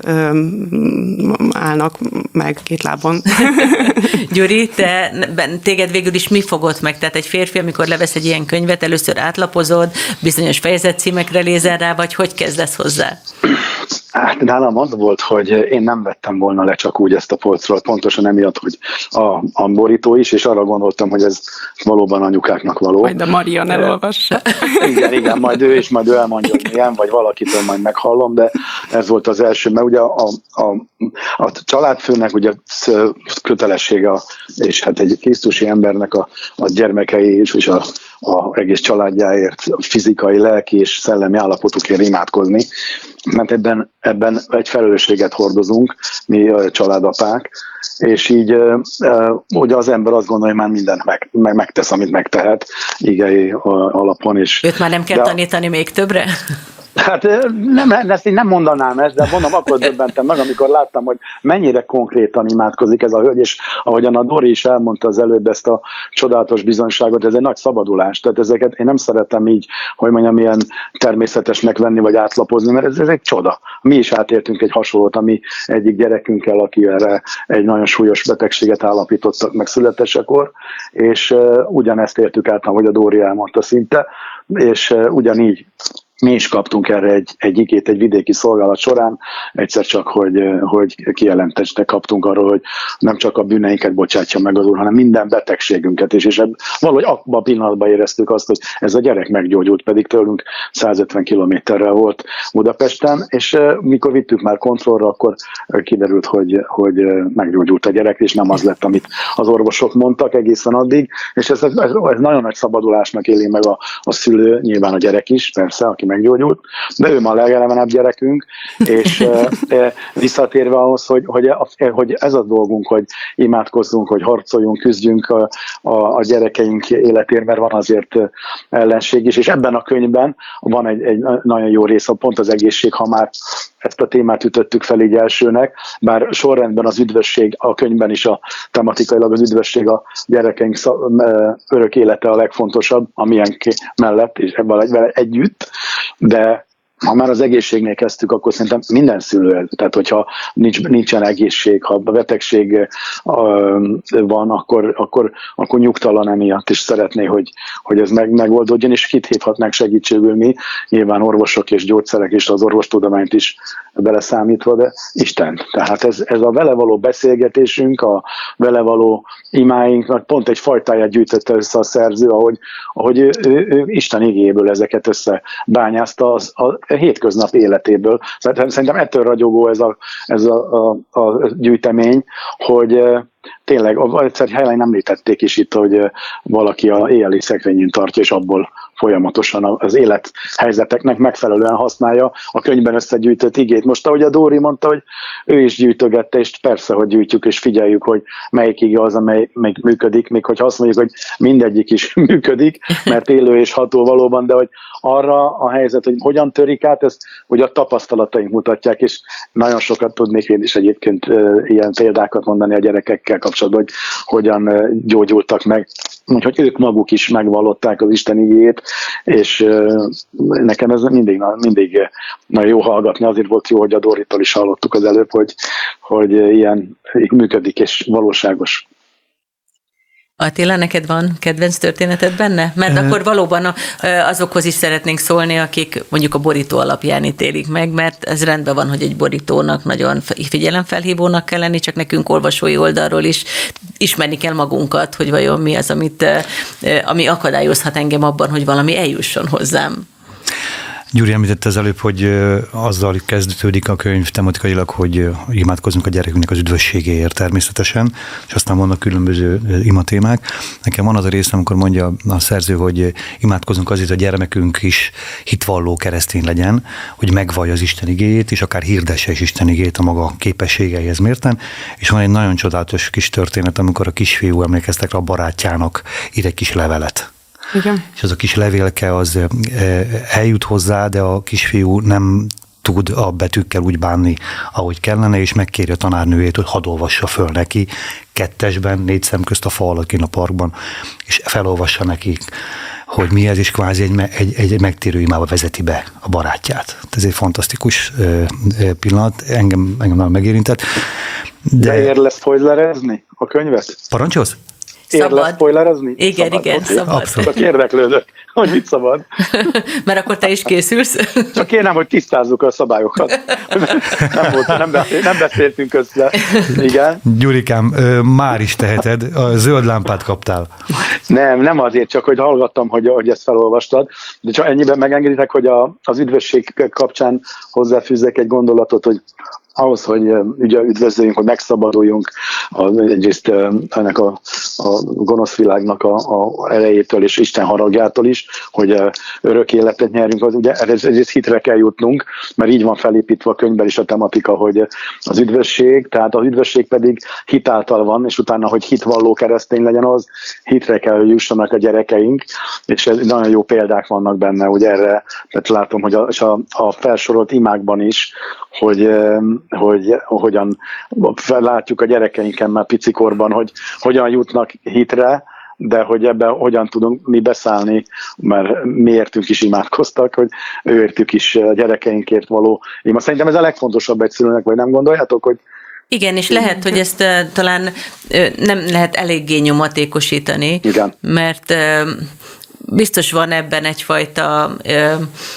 állnak meg két lábon. Gyuri, te, téged végül is mi fogott meg? Tehát egy férfi, amikor levesz egy ilyen könyvet, először átlapozod, bizonyos fejezetcímekre lézel rá, vagy hogy kezdesz hozzá? Hát nálam az volt, hogy én nem vettem volna le csak úgy ezt a polcról, pontosan emiatt, hogy a, a borító is, és arra gondoltam, hogy ez valóban anyukáknak való. Majd a Marian elolvassa. Igen, igen, majd ő is, majd ő elmondja, hogy milyen, vagy valakitől majd meghallom, de ez volt az első, mert ugye a, a, a családfőnek ugye kötelessége, és hát egy krisztusi embernek a, a gyermekei és, és a, a egész családjáért, fizikai, lelki és szellemi állapotukért imádkozni, mert ebben, ebben egy felelősséget hordozunk, mi családapák, és így ugye az ember azt gondolja, hogy már mindent meg, meg, megtesz, amit megtehet igei alapon. És őt már nem kell de, tanítani még többre? Hát nem, ezt én nem mondanám ezt, de mondom, akkor döbbentem meg, amikor láttam, hogy mennyire konkrétan imádkozik ez a hölgy, és ahogyan a Dori is elmondta az előbb ezt a csodálatos bizonyságot, ez egy nagy szabadulás. Tehát ezeket én nem szeretem így, hogy mondjam, ilyen természetesnek venni, vagy átlapozni, mert ez, ez egy csoda. Mi is átértünk egy hasonlót, ami egyik gyerekünkkel, aki erre egy nagyon súlyos betegséget állapítottak meg születésekor, és uh, ugyanezt értük át, ahogy a Dori elmondta szinte, és uh, ugyanígy mi is kaptunk erre egy, egy igét egy vidéki szolgálat során, egyszer csak, hogy, hogy kijelentést kaptunk arról, hogy nem csak a bűneinket bocsátja meg az Úr, hanem minden betegségünket is, és ebb, valahogy abban a pillanatban éreztük azt, hogy ez a gyerek meggyógyult, pedig tőlünk százötven kilométerrel volt Budapesten, és mikor vittük már kontrollra, akkor kiderült, hogy, hogy meggyógyult a gyerek, és nem az lett, amit az orvosok mondtak egészen addig, és ez, ez, ez nagyon nagy szabadulásnak éli meg a, a szülő, nyilván a gyerek is, persze, aki meggyógyult, de ő ma a legelevenebb gyerekünk, és e, e, visszatérve ahhoz, hogy, hogy, hogy ez a dolgunk, hogy imádkozzunk, hogy harcoljunk, küzdjünk a, a, a gyerekeink életért, mert van azért ellenség is, és ebben a könyvben van egy, egy nagyon jó rész, pont az egészség, ha már ezt a témát ütöttük fel így elsőnek, bár sorrendben az üdvösség, a könyvben is a tematikailag az üdvösség a gyerekeink örök élete a legfontosabb, amilyen mellett és ebben együtt, de ha már az egészségnél kezdtük, akkor szerintem minden szülő, tehát hogyha nincs, nincsen egészség, ha a betegség van, akkor, akkor, akkor nyugtalan emiatt, és szeretné, hogy, hogy ez meg, megoldódjon, és kit hívhatnánk segítségül mi, nyilván orvosok és gyógyszerek és az orvostudományt is beleszámítva, de Isten. Tehát ez, ez a vele való beszélgetésünk, a vele való imáinknak pont egy fajtáját gyűjtötte össze a szerző, ahogy, ahogy ő, ő, ő Isten igéből ezeket összebányázta az, a hétköznap életéből. Szerintem ettől ragyogó ez a, ez a, a, a gyűjtemény, hogy tényleg, egyszer helyen említették is itt, hogy valaki a éjjeli szekrényén tartja, és abból folyamatosan az élethelyzeteknek megfelelően használja a könyvben összegyűjtött igét. Most ahogy a Dóri mondta, hogy ő is gyűjtögette, és persze, hogy gyűjtjük és figyeljük, hogy melyik ige az, amely még működik, még hogyha azt mondjuk, hogy mindegyik is működik, mert élő és ható valóban, de hogy arra a helyzet, hogy hogyan törik át, ezt ugye a tapasztalataink mutatják, és nagyon sokat tudnék én is egyébként ilyen példákat mondani a gyerekekkel kapcsolatban, hogy hogyan gyógyultak meg. Úgyhogy ők maguk is megvallották az Isten igéjét, és nekem ez mindig, mindig nagyon jó hallgatni, azért volt jó, hogy a Doritól is hallottuk az előbb, hogy, hogy ilyen működik és valóságos. Attila, neked van kedvenc történeted benne? Mert uh, akkor valóban azokhoz is szeretnénk szólni, akik mondjuk a borító alapján ítélik meg, mert ez rendben van, hogy egy borítónak nagyon figyelemfelhívónak kell lenni, csak nekünk olvasói oldalról is ismerni kell magunkat, hogy vajon mi az, amit, ami akadályozhat engem abban, hogy valami eljusson hozzám. Gyuri említette az előbb, hogy azzal kezdődik a könyv tematikailag, hogy imádkozunk a gyerekünknek az üdvösségéért természetesen, és aztán vannak különböző imatémák. Nekem van az a rész, amikor mondja a szerző, hogy imádkozunk azért, hogy a gyermekünk is hitvalló keresztény legyen, hogy megvallja az Isten igéjét, és akár hirdesse is Isten igéjét a maga képességeihez mérten. És van egy nagyon csodálatos kis történet, amikor a kisfiú, emlékeztek rá, a barátjának ír egy kis levelet. Igen. És az a kis levélke az eljut hozzá, de a kisfiú nem tud a betűkkel úgy bánni, ahogy kellene, és megkéri a tanárnőjét, hogy hadd olvassa föl neki kettesben, négy szem közt a fa alatt a parkban, és felolvassa nekik, hogy mi ez, és kvázi egy, egy, egy megtérő imába vezeti be a barátját. Ez egy fantasztikus pillanat, engem, engem nagyon megérintett. De, de ér lesz spoilerezni a könyvet? Parancsolsz? Ér lesz spoilerezni? Igen, szabad. igen, Okay. szabad. Csak érdeklődök, hogy mit szabad. Mert akkor te is készülsz. Csak kérem, hogy tisztázzuk a szabályokat. Nem, volt, nem, beszél, nem beszéltünk össze. Igen. Gyurikám, már is teheted, a zöld lámpát kaptál. Nem, nem azért, csak hogy hallgattam, hogy, hogy ezt felolvastad, de csak ennyiben megengeditek, hogy a, az üdvösség kapcsán hozzáfűzzek egy gondolatot, hogy ahhoz, hogy ugye üdvözöljünk, hogy megszabaduljunk az, egyrészt ennek a, a gonosz világnak a, a elejétől és Isten haragjától is, hogy örök életet nyerjünk, az ugye egyrészt hitre kell jutnunk, mert így van felépítve a könyvben is a tematika, hogy az üdvösség, tehát az üdvösség pedig hit által van, és utána, hogy hitvalló keresztény legyen, az hitre kell, hogy jussanak a gyerekeink, és nagyon jó példák vannak benne, ugye erre, tehát látom, hogy a, és a, a felsorolt imákban is, hogy, hogy hogyan látjuk a gyerekeinken már picikorban, hogy hogyan jutnak hitre, de hogy ebben hogyan tudunk mi beszállni, mert miértünk is imádkoztak, hogy őértük is a gyerekeinkért való ima. Szerintem ez a legfontosabb egy szülőnek, vagy nem gondoljátok, hogy igen, és lehet, hogy ezt uh, talán uh, nem lehet eléggé nyomatékosítani, igen. Mert uh, biztos van ebben egyfajta uh,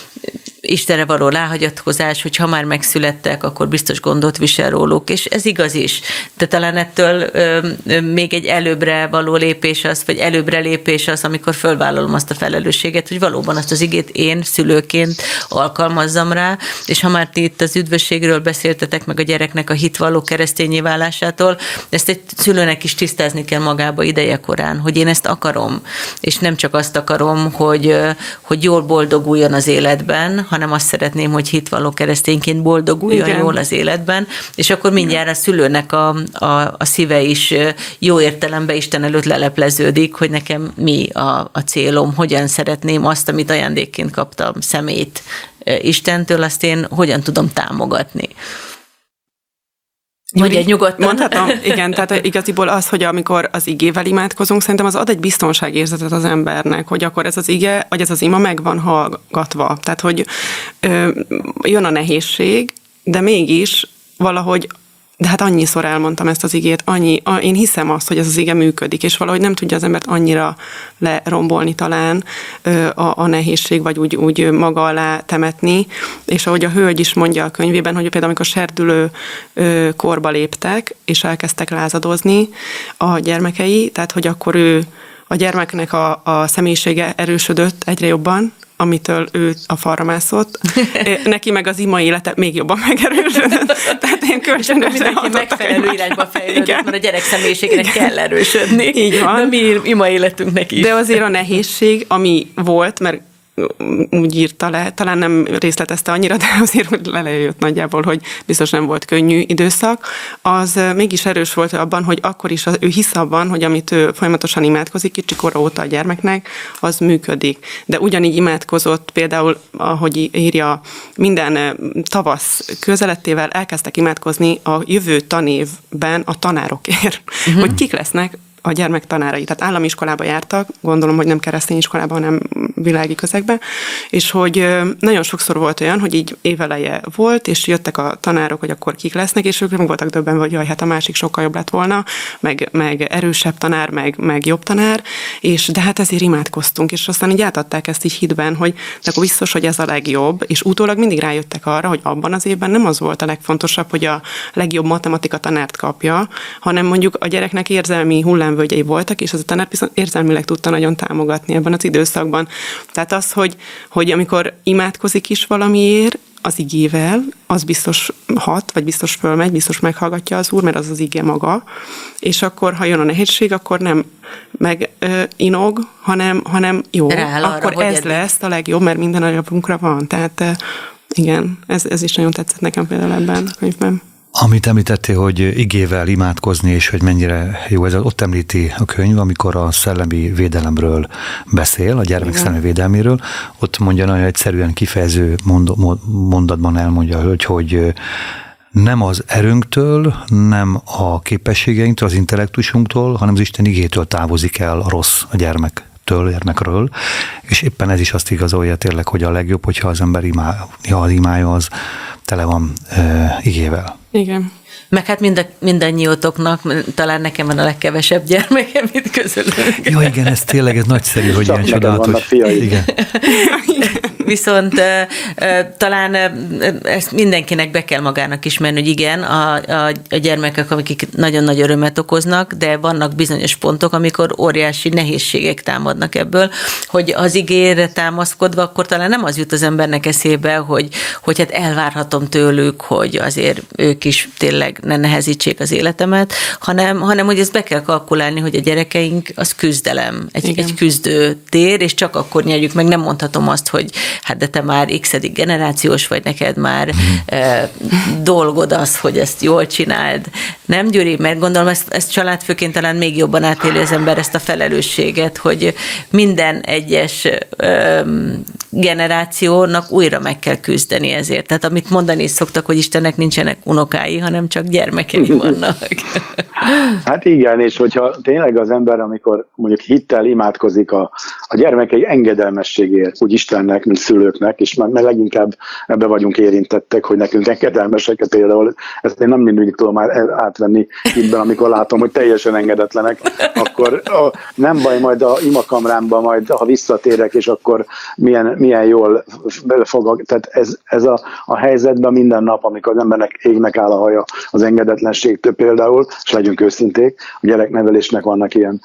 Istenre való ráhagyatkozás, hogy ha már megszülettek, akkor biztos gondot visel róluk, és ez igaz is. De talán ettől ö, ö, még egy előbbre való lépés az, vagy előbbre lépés az, amikor fölvállalom azt a felelősséget, hogy valóban azt az igét én szülőként alkalmazzam rá, és ha már ti itt az üdvösségről beszéltetek, meg a gyereknek a hitvalló keresztényé válásától, ezt egy szülőnek is tisztázni kell magába ideje korán, hogy én ezt akarom, és nem csak azt akarom, hogy, hogy jól boldoguljon az életben, hanem azt szeretném, hogy hitvalló keresztényként boldoguljon igen. jól az életben, és akkor mindjárt a szülőnek a, a, a szíve is jó értelemben Isten előtt lelepleződik, hogy nekem mi a, a célom, hogyan szeretném azt, amit ajándékként kaptam, szemét Istentől, azt én hogyan tudom támogatni. Mondj egy nyugodtan. Mondhatom? Igen, tehát igaziból az, hogy amikor az igével imádkozunk, szerintem az ad egy biztonságérzetet az embernek, hogy akkor ez az ige, vagy ez az ima meg van hallgatva. Tehát, hogy ö, jön a nehézség, de mégis valahogy, de hát annyiszor elmondtam ezt az igét, annyi, a, én hiszem azt, hogy ez az ige működik, és valahogy nem tudja az embert annyira lerombolni talán ö, a, a nehézség, vagy úgy, úgy maga alá temetni, és ahogy a hölgy is mondja a könyvében, hogy például amikor serdülő ö, korba léptek, és elkezdtek lázadozni a gyermekei, tehát hogy akkor ő, a gyermeknek a, a személyisége erősödött egyre jobban, amitől ő a falra mászott, neki meg az ima élete még jobban megerősödött. Tehát én kölcsönösen mindenki megfelelő irányba fejlődött, mert a gyerek személyiségének kell erősödni. Így van. De mi ima életünknek is. De azért a nehézség, ami volt, mert úgy írta le, talán nem részletezte annyira, de azért hogy lejött nagyjából, hogy biztos nem volt könnyű időszak, az mégis erős volt abban, hogy akkor is az, ő hisz abban, hogy amit ő folyamatosan imádkozik kicsikora óta a gyermeknek, az működik. De ugyanígy imádkozott például, ahogy írja, minden tavasz közelettével elkezdtek imádkozni a jövő tanévben a tanárokért, uh-huh. hogy kik lesznek a gyermek tanárai. Tehát állami iskolába jártak, gondolom, hogy nem keresztény iskolában, hanem világi közegben, és hogy nagyon sokszor volt olyan, hogy így éveleje volt, és jöttek a tanárok, hogy akkor kik lesznek, és ők meg voltak döbbenve, hogy jaj, hát a másik sokkal jobb lett volna, meg, meg erősebb tanár, meg, meg jobb tanár, és de hát ezért imádkoztunk, és aztán így átadták ezt így hitben, hogy de akkor biztos, hogy ez a legjobb, és utólag mindig rájöttek arra, hogy abban az évben nem az volt a legfontosabb, hogy a legjobb matematika tanárt kapja, hanem mondjuk a gyereknek érzelmi hullám figyelemvölgyei voltak, és az a tanár viszont érzelmileg tudta nagyon támogatni ebben az időszakban. Tehát az, hogy, hogy amikor imádkozik is valamiért, az igével, az biztos hat, vagy biztos fölmegy, biztos meghallgatja az Úr, mert az az ige maga, és akkor, ha jön a nehézség, akkor nem meginog, hanem, hanem jó, Rááll akkor arra, ez lesz a legjobb, mert minden a javunkra van. Tehát igen, ez, ez is nagyon tetszett nekem például ebben a könyvben. Amit említettél, hogy igével imádkozni, és hogy mennyire jó ez, ott említi a könyv, amikor a szellemi védelemről beszél, a gyermek szellemi védelméről, ott mondja nagyon egyszerűen kifejező mondatban elmondja a hölgy, hogy nem az erőnktől, nem a képességeinktől, az intellektusunktól, hanem az Isten igétől távozik el a rossz a gyermektől, gyermekről, és éppen ez is azt igazolja tényleg, hogy a legjobb, hogyha az ember imá, ja, az imája az tele van e, igével. Igen. Meg hát mind a, mindannyiótoknak, talán nekem van a legkevesebb gyermekem, mit közülünk. Jó, igen, ez tényleg ez nagyszerű, hogy ilyen csodálatos. Igen. Viszont e, e, talán e, ezt mindenkinek be kell magának ismerni, hogy igen, a, a, a gyermekek, akik nagyon nagy örömet okoznak, de vannak bizonyos pontok, amikor óriási nehézségek támadnak ebből, hogy az igére támaszkodva, akkor talán nem az jut az embernek eszébe, hogy, hogy hát elvárhatom tőlük, hogy azért ők is tényleg ne nehezítsék az életemet, hanem, hanem hogy ezt be kell kalkulálni, hogy a gyerekeink az küzdelem, egy, egy küzdő tér, és csak akkor nyerjük meg, nem mondhatom azt, hogy hát de te már x-edik generációs vagy, neked már e, dolgod az, hogy ezt jól csináld. Nem, Gyuri? Mert gondolom, ezt, ezt családfőként talán még jobban átéli az ember ezt a felelősséget, hogy minden egyes e, generációnak újra meg kell küzdeni ezért. Tehát amit mondani is szoktak, hogy Istennek nincsenek unokái, hanem csak gyermekei vannak. Hát igen, és hogyha tényleg az ember, amikor mondjuk hittel imádkozik a, a gyermekei engedelmességért, úgy Istennek, mint szülőknek, és már leginkább ebbe vagyunk érintettek, hogy nekünk engedelmeseket például, ezt én nem mindig tudom már átvenni hitben, amikor látom, hogy teljesen engedetlenek, akkor a, nem baj, majd a imakamrámba, majd ha visszatérek, és akkor milyen, milyen jól fog, tehát ez, ez a, a helyzetben minden nap, amikor az embernek égnek áll a haja az engedetlenségtől például, és legyünk őszinték, a gyereknevelésnek vannak ilyen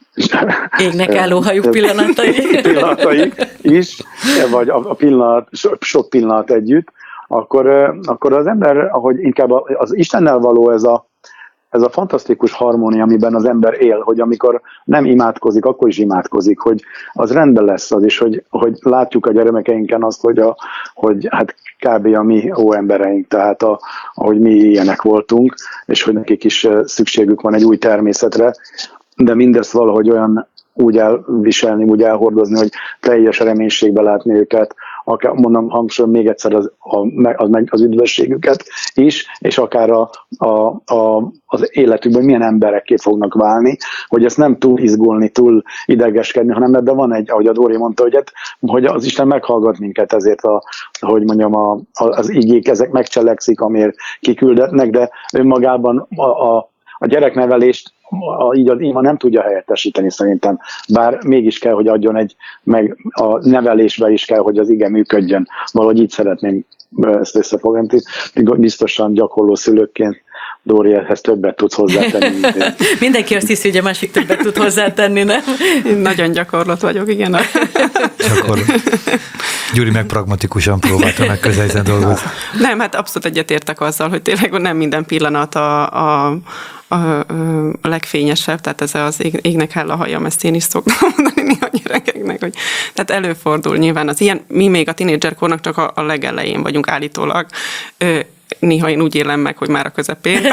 égnek álló hajú pillanatai. pillanatai is, vagy a, a pillanat, sok pillanat együtt, akkor, akkor az ember, ahogy inkább az Istennel való ez a, ez a fantasztikus harmónia, amiben az ember él, hogy amikor nem imádkozik, akkor is imádkozik, hogy az rendben lesz az is, hogy, hogy látjuk a gyermekeinken azt, hogy, a, hogy hát kb. A mi óembereink, tehát a, ahogy mi ilyenek voltunk, és hogy nekik is szükségük van egy új természetre, de mindezt valahogy olyan úgy elviselni, úgy elhordozni, hogy teljes reménységbe látni őket, akár, mondom, hangsúlyom még egyszer az, az, az üdvösségüket is, és akár a, a, a, az életükben milyen emberekké fognak válni, hogy ezt nem túl izgulni, túl idegeskedni, hanem ebben van egy, ahogy a Dóri mondta, hogy, hát, hogy az Isten meghallgat minket ezért, a, hogy mondjam, a, a, az igék, ezek megcselekszik, amiért kiküldetnek, de önmagában a, a, a gyereknevelést A, így az ima nem tudja helyettesíteni szerintem, bár mégis kell, hogy adjon egy, meg a nevelésbe is kell, hogy az ige működjön. Valahogy így szeretném ezt összefogni. Biztosan gyakorló szülőkként Dóri, ehhez többet tudsz hozzátenni. Mindenki azt hiszi, hogy a másik többet tud hozzátenni, nem? Én nagyon gyakorlott vagyok, igen. Akkor Gyuri meg pragmatikusan próbálta megközelíteni dolgot. Nem, hát abszolút egyetértek azzal, hogy tényleg nem minden pillanat a, a A, a legfényesebb, tehát ez az ég, égnek áll a hajam, ezt én is szoktam mondani a gyerekeknek, hogy tehát előfordul nyilván az ilyen, mi még a tínédzserkornak csak a, a legelején vagyunk állítólag, ö, néha én úgy élem meg, hogy már a közepén.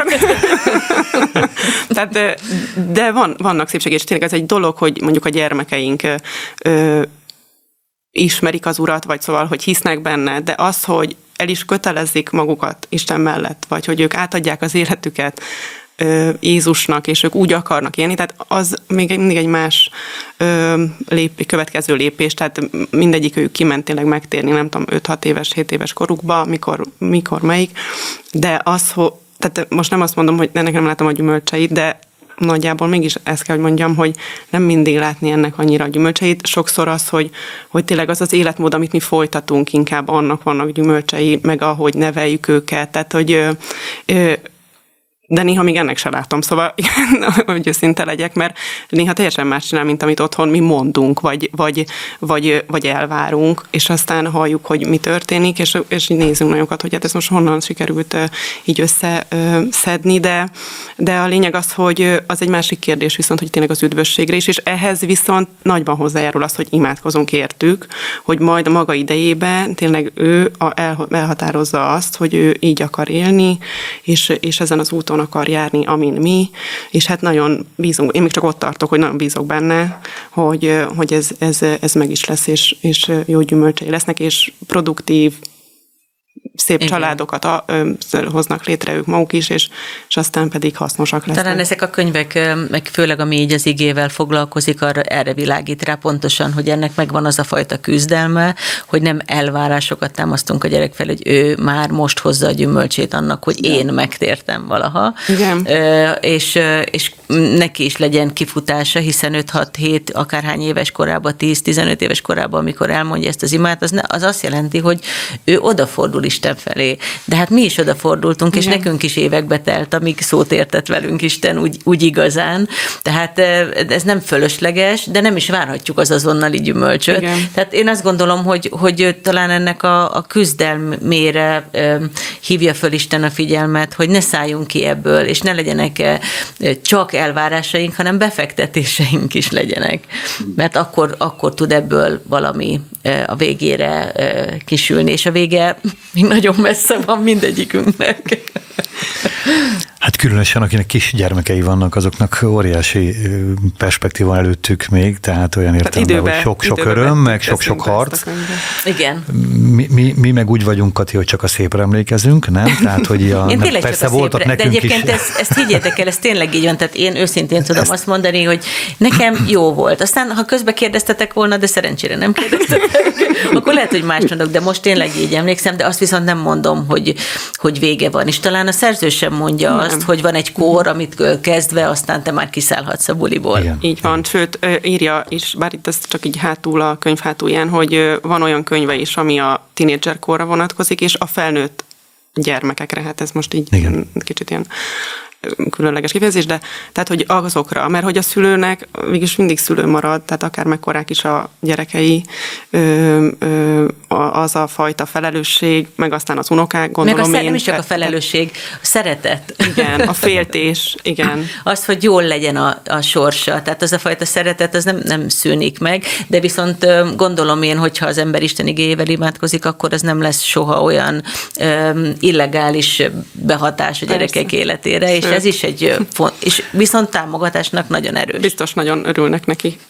tehát, de, de van, vannak szépség, és tényleg ez egy dolog, hogy mondjuk a gyermekeink ö, ismerik az Urat, vagy szóval, hogy hisznek benne, de az, hogy el is kötelezik magukat Isten mellett, vagy hogy ők átadják az életüket Jézusnak, és ők úgy akarnak élni, tehát az még mindig egy más ö, lép, következő lépés, tehát mindegyik ők kiment tényleg megtérni, nem tudom, öt-hat éves, hét éves korukba, mikor, mikor melyik, de az, hogy, tehát most nem azt mondom, hogy ennek nem látom a gyümölcseit, de nagyjából mégis ezt kell, hogy mondjam, hogy nem mindig látni ennek annyira a gyümölcseit. Sokszor az, hogy, hogy tényleg az az életmód, amit mi folytatunk, inkább annak vannak gyümölcsei, meg ahogy neveljük őket, tehát hogy ö, ö, De néha még ennek se látom, szóval hogy őszinte legyek, mert néha teljesen más csinál, mint amit otthon mi mondunk, vagy, vagy, vagy, vagy elvárunk, és aztán halljuk, hogy mi történik, és, és nézzünk nagyokat, hogy hát ez most honnan sikerült így összeszedni, de, de a lényeg az, hogy az egy másik kérdés viszont, hogy tényleg az üdvösségre is, és ehhez viszont nagyban hozzájárul az, hogy imádkozunk értük, hogy majd a maga idejében tényleg ő elhatározza azt, hogy ő így akar élni, és, és ezen az úton akar járni, amin mi, és hát nagyon bízunk, én még csak ott tartok, hogy nagyon bízok benne, hogy, hogy ez, ez, ez meg is lesz, és, és jó gyümölcsei lesznek, és produktív, szép igen. családokat a, ö, hoznak létre ők maguk is, és, és aztán pedig hasznosak lesznek. Talán ezek a könyvek, meg főleg ami így az igével foglalkozik, arra, erre világít rá pontosan, hogy ennek megvan az a fajta küzdelme, hogy nem elvárásokat támasztunk a gyerek fel, hogy ő már most hozza a gyümölcsét annak, hogy igen. én megtértem valaha. Igen. Ö, és, és neki is legyen kifutása, hiszen öt-hat-hét akárhány éves korában, tíz-tizenöt éves korában, amikor elmondja ezt az imát, az, ne, az azt jelenti, hogy ő odafordul Isten felé. De hát mi is odafordultunk, igen. és nekünk is évekbe telt, amíg szót értett velünk Isten úgy, úgy igazán. Tehát ez nem fölösleges, de nem is várhatjuk az azonnali gyümölcsöt. Igen. Tehát én azt gondolom, hogy, hogy talán ennek a, a küzdelmére hívja föl Isten a figyelmet, hogy ne szálljunk ki ebből, és ne legyenek csak elvárásaink, hanem befektetéseink is legyenek. Mert akkor, akkor tud ebből valami a végére kisülni, és a vége még nagyon messze van mindegyikünknek. Hát különösen, akinek kis gyermekei vannak, azoknak óriási perspektíva előttük még, tehát olyan értelemben, hogy sok-sok öröm, meg sok-sok harc. Igen. Mi, mi, mi meg úgy vagyunk, Kati, hogy csak a szépre emlékezünk, nem? Tehát, hogy a, én tényleg persze csak a voltak szépre, nekünk de egyébként is. ezt, ezt higgyétek el, ez tényleg így van, tehát én őszintén tudom ezt... azt mondani, hogy nekem jó volt. Aztán, ha közben kérdeztetek volna, de szerencsére nem kérdeztetek, akkor lehet, hogy más mondok, de most tényleg így emlékszem, de azt viszont nem mondom, hogy, hogy vége van. És talán a szerző sem mondja nem. azt, hogy van egy kór, amit kezdve, aztán te már kiszállhatsz a buliból. Igen. Így van, sőt, írja is, bár itt ez csak így hátul a könyv hátulján, hogy van olyan könyve is, ami a tínédzser korra vonatkozik, és a felnőtt gyermekekre, hát ez most így igen. kicsit ilyen különleges kifejezés, de tehát, hogy azokra, mert hogy a szülőnek mégis mindig szülő marad, tehát akár mekkorák is a gyerekei, ö, ö, az a fajta felelősség, meg aztán az unokák, gondolom meg a én. Nem is csak a felelősség, a szeretet. Igen, a féltés, igen. Az, hogy jól legyen a, a sorsa, tehát az a fajta szeretet, az nem, nem szűnik meg, de viszont gondolom én, hogyha az ember Isten igéjével imádkozik, akkor az nem lesz soha olyan um, illegális behatás a gyerekek persze. életére, és ez is egy font, és viszont támogatásnak nagyon erős. Biztos nagyon örülnek neki.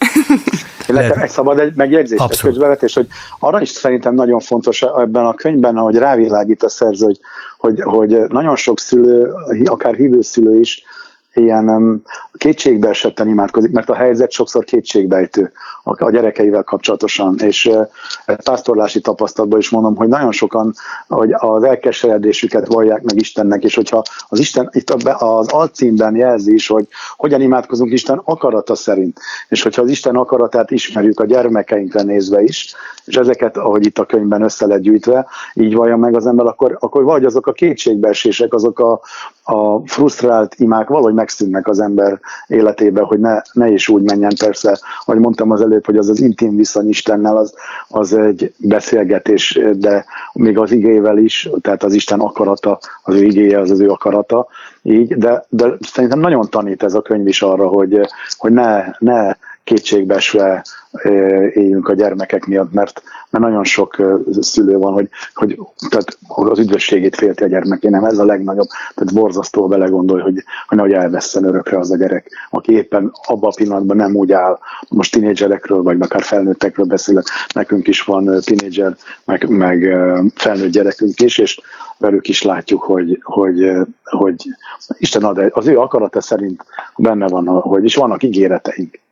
Nekem egy szabad egy megjegyzés, egy közbevetés, hogy arra is szerintem nagyon fontos ebben a könyvben, hogy rávilágít a szerző, hogy, hogy, hogy nagyon sok szülő, akár hívő szülő is ilyen um, kétségbe esetten imádkozik, mert a helyzet sokszor kétségbejtő a, a gyerekeivel kapcsolatosan, és uh, pásztorlási tapasztalatban is mondom, hogy nagyon sokan hogy az elkeseredésüket vallják meg Istennek, és hogyha az Isten itt az alcímben jelzi is, hogy hogyan imádkozunk Isten akarata szerint, és hogyha az Isten akaratát ismerjük a gyermekeinkre nézve is, és ezeket, ahogy itt a könyvben össze lett gyűjtve, így vallja meg az ember, akkor, akkor vagy azok a kétségbeesések, azok a, a frusztrált imák valahogy megszűnnek az ember életében, hogy ne, ne is úgy menjen. Persze, ahogy mondtam az előbb, hogy az az intim viszony Istennel, az, az egy beszélgetés, de még az igével is, tehát az Isten akarata, az ő igéje, az az ő akarata, így, de, de szerintem nagyon tanít ez a könyv is arra, hogy, hogy ne, ne kétségbeesve éljünk a gyermekek miatt, mert, mert nagyon sok szülő van, hogy, hogy tehát az üdvösségét félti a gyermekének, ez a legnagyobb, tehát borzasztó belegondolj, hogy, hogy nehogy elvesszen örökre az a gyerek, aki éppen abban a pillanatban nem úgy áll, most tínédzserekről, vagy akár felnőttekről beszélek, nekünk is van tínédzser, meg, meg felnőtt gyerekünk is, és velük is látjuk, hogy, hogy, hogy Isten ad, az ő akarata szerint benne van, hogy is vannak ígéreteink.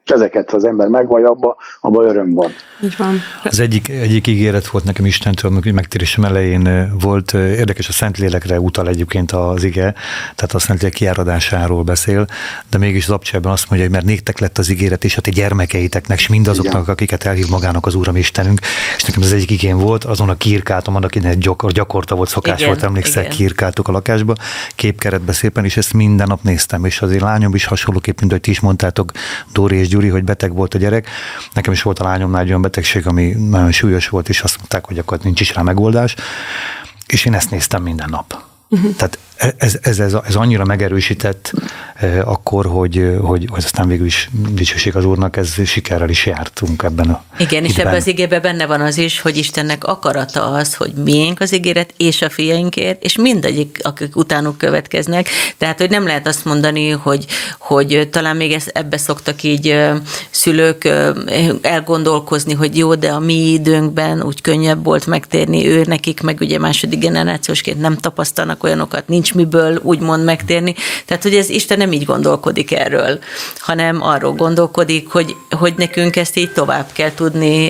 És ezeket az ember megvallja, abba, abba öröm van. Így van. Az egyik, egyik ígéret volt nekem Istentől, amikor megtérésem elején volt, érdekes, a Szentlélekre utal egyébként az ige, tehát a Szentlélek kiáradásáról beszél, de mégis az abcsában azt mondja, hogy mert néktek lett az ígéret, és a ti gyermekeiteknek, és mindazoknak, igen, akiket elhív magának az Úr, a mi Istenünk. És nekem az egyik igén volt, azon a kiirkáltam, annak innen gyakor, gyakorta volt, szokás igen, volt, emlékszel, igen. Kiirkáltuk a lakásba, képkeretbe szépen, és ezt minden nap néztem, és az én lányom is hasonlóképp, mint hogy ti is mondtátok, Dóri és Gyuri, hogy beteg volt a gyerek. Nekem is volt a lányomnál egy olyan betegség, ami nagyon súlyos volt, és azt mondták, hogy akkor nincs is rá megoldás. És én ezt néztem minden nap. Uh-huh. Tehát ez, ez, ez, ez annyira megerősített eh, akkor, hogy, hogy, hogy aztán végül is dicsőség az Úrnak, ez sikerrel is jártunk ebben a Igen, és ebben az igében benne van az is, hogy Istennek akarata az, hogy miénk az ígéret, és a fiainkért, és mindegyik, akik utánuk következnek. Tehát, hogy nem lehet azt mondani, hogy, hogy talán még ezt, ebbe szoktak így szülők elgondolkozni, hogy jó, de a mi időnkben úgy könnyebb volt megtérni, ő nekik, meg ugye második generációsként nem tapasztalnak olyanokat, nincs miből úgymond megtérni. Tehát, hogy ez Isten nem így gondolkodik erről, hanem arról gondolkodik, hogy, hogy nekünk ezt így tovább kell tudni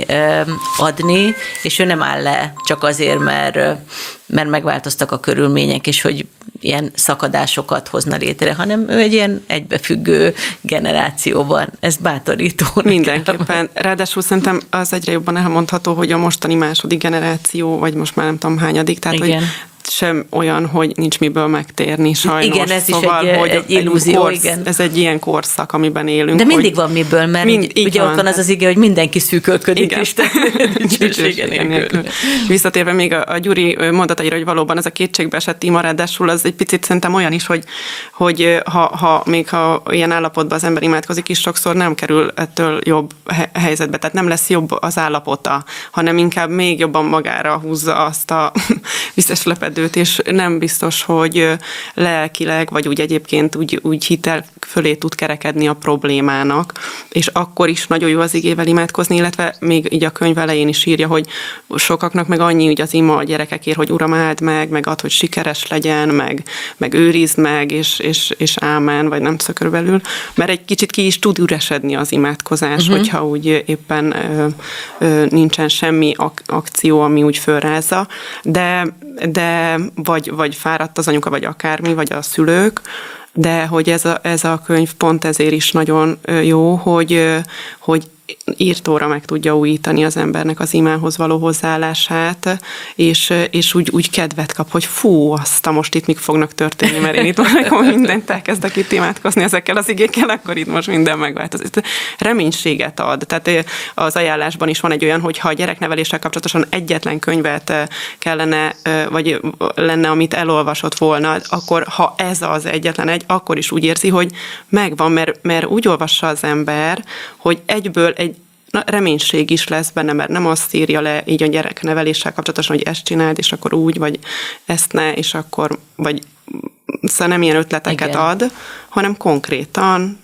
adni, és ő nem áll le csak azért, mert, mert megváltoztak a körülmények, és hogy ilyen szakadásokat hozna létre, hanem ő egy ilyen egybefüggő generációban. Ez bátorító. Mindenképpen. Ráadásul szerintem az egyre jobban elmondható, hogy a mostani második generáció, vagy most már nem tudom hányadik, tehát igen, hogy sem olyan, hogy nincs miből megtérni, sajnos. Igen, ez szóval, is egy, hogy egy illúzió, korsz, igen. Ez egy ilyen korszak, amiben élünk. De mindig van miből, mert mind, ugye van. Ott van az az ige, hogy mindenki szűkölködik Isten dicsősége nélkül. Visszatérve még a, a Gyuri mondataira, hogy valóban ez a kétségbeesett ima, ráadásul az egy picit szerintem olyan is, hogy, hogy ha, ha még ha ilyen állapotban az ember imádkozik is, sokszor nem kerül ettől jobb helyzetbe, tehát nem lesz jobb az állapota, hanem inkább még jobban magára húzza azt a visszaslepedőt, és nem biztos, hogy lelkileg, vagy úgy egyébként úgy, úgy hitel fölé tud kerekedni a problémának, és akkor is nagyon jó az igével imádkozni, illetve még így a könyv elején is írja, hogy sokaknak meg annyi úgy az ima a gyerekekért, hogy Uram, áld meg, meg add, hogy sikeres legyen, meg, meg őrizd meg, és, és, és ámen, vagy nem tudom körülbelül, mert egy kicsit ki is tud üresedni az imádkozás, uh-huh. hogyha úgy éppen ö, ö, nincsen semmi ak- akció, ami úgy fölrázza, de, de vagy, vagy fáradt az anyuka, vagy akármi, vagy a szülők, de hogy ez a, ez a könyv pont ezért is nagyon jó, hogy, hogy írtóra meg tudja újítani az embernek az imához való hozzáállását, és, és úgy, úgy kedvet kap, hogy fú, azt most itt mik fognak történni, mert én itt akkor mindent elkezdek itt imádkozni ezekkel az igékkel, akkor itt most minden megváltozik. Reménységet ad. Tehát az ajánlásban is van egy olyan, hogy ha a gyerekneveléssel kapcsolatosan egyetlen könyvet kellene, vagy lenne, amit elolvasott volna, akkor ha ez az egyetlen egy, akkor is úgy érzi, hogy megvan, mert, mert úgy olvassa az ember, hogy egyből egy na, reménység is lesz benne, mert nem azt írja le így a gyerekneveléssel kapcsolatosan, hogy ezt csináld, és akkor úgy, vagy ezt ne, és akkor, vagy szóval nem ilyen ötleteket igen. ad, hanem konkrétan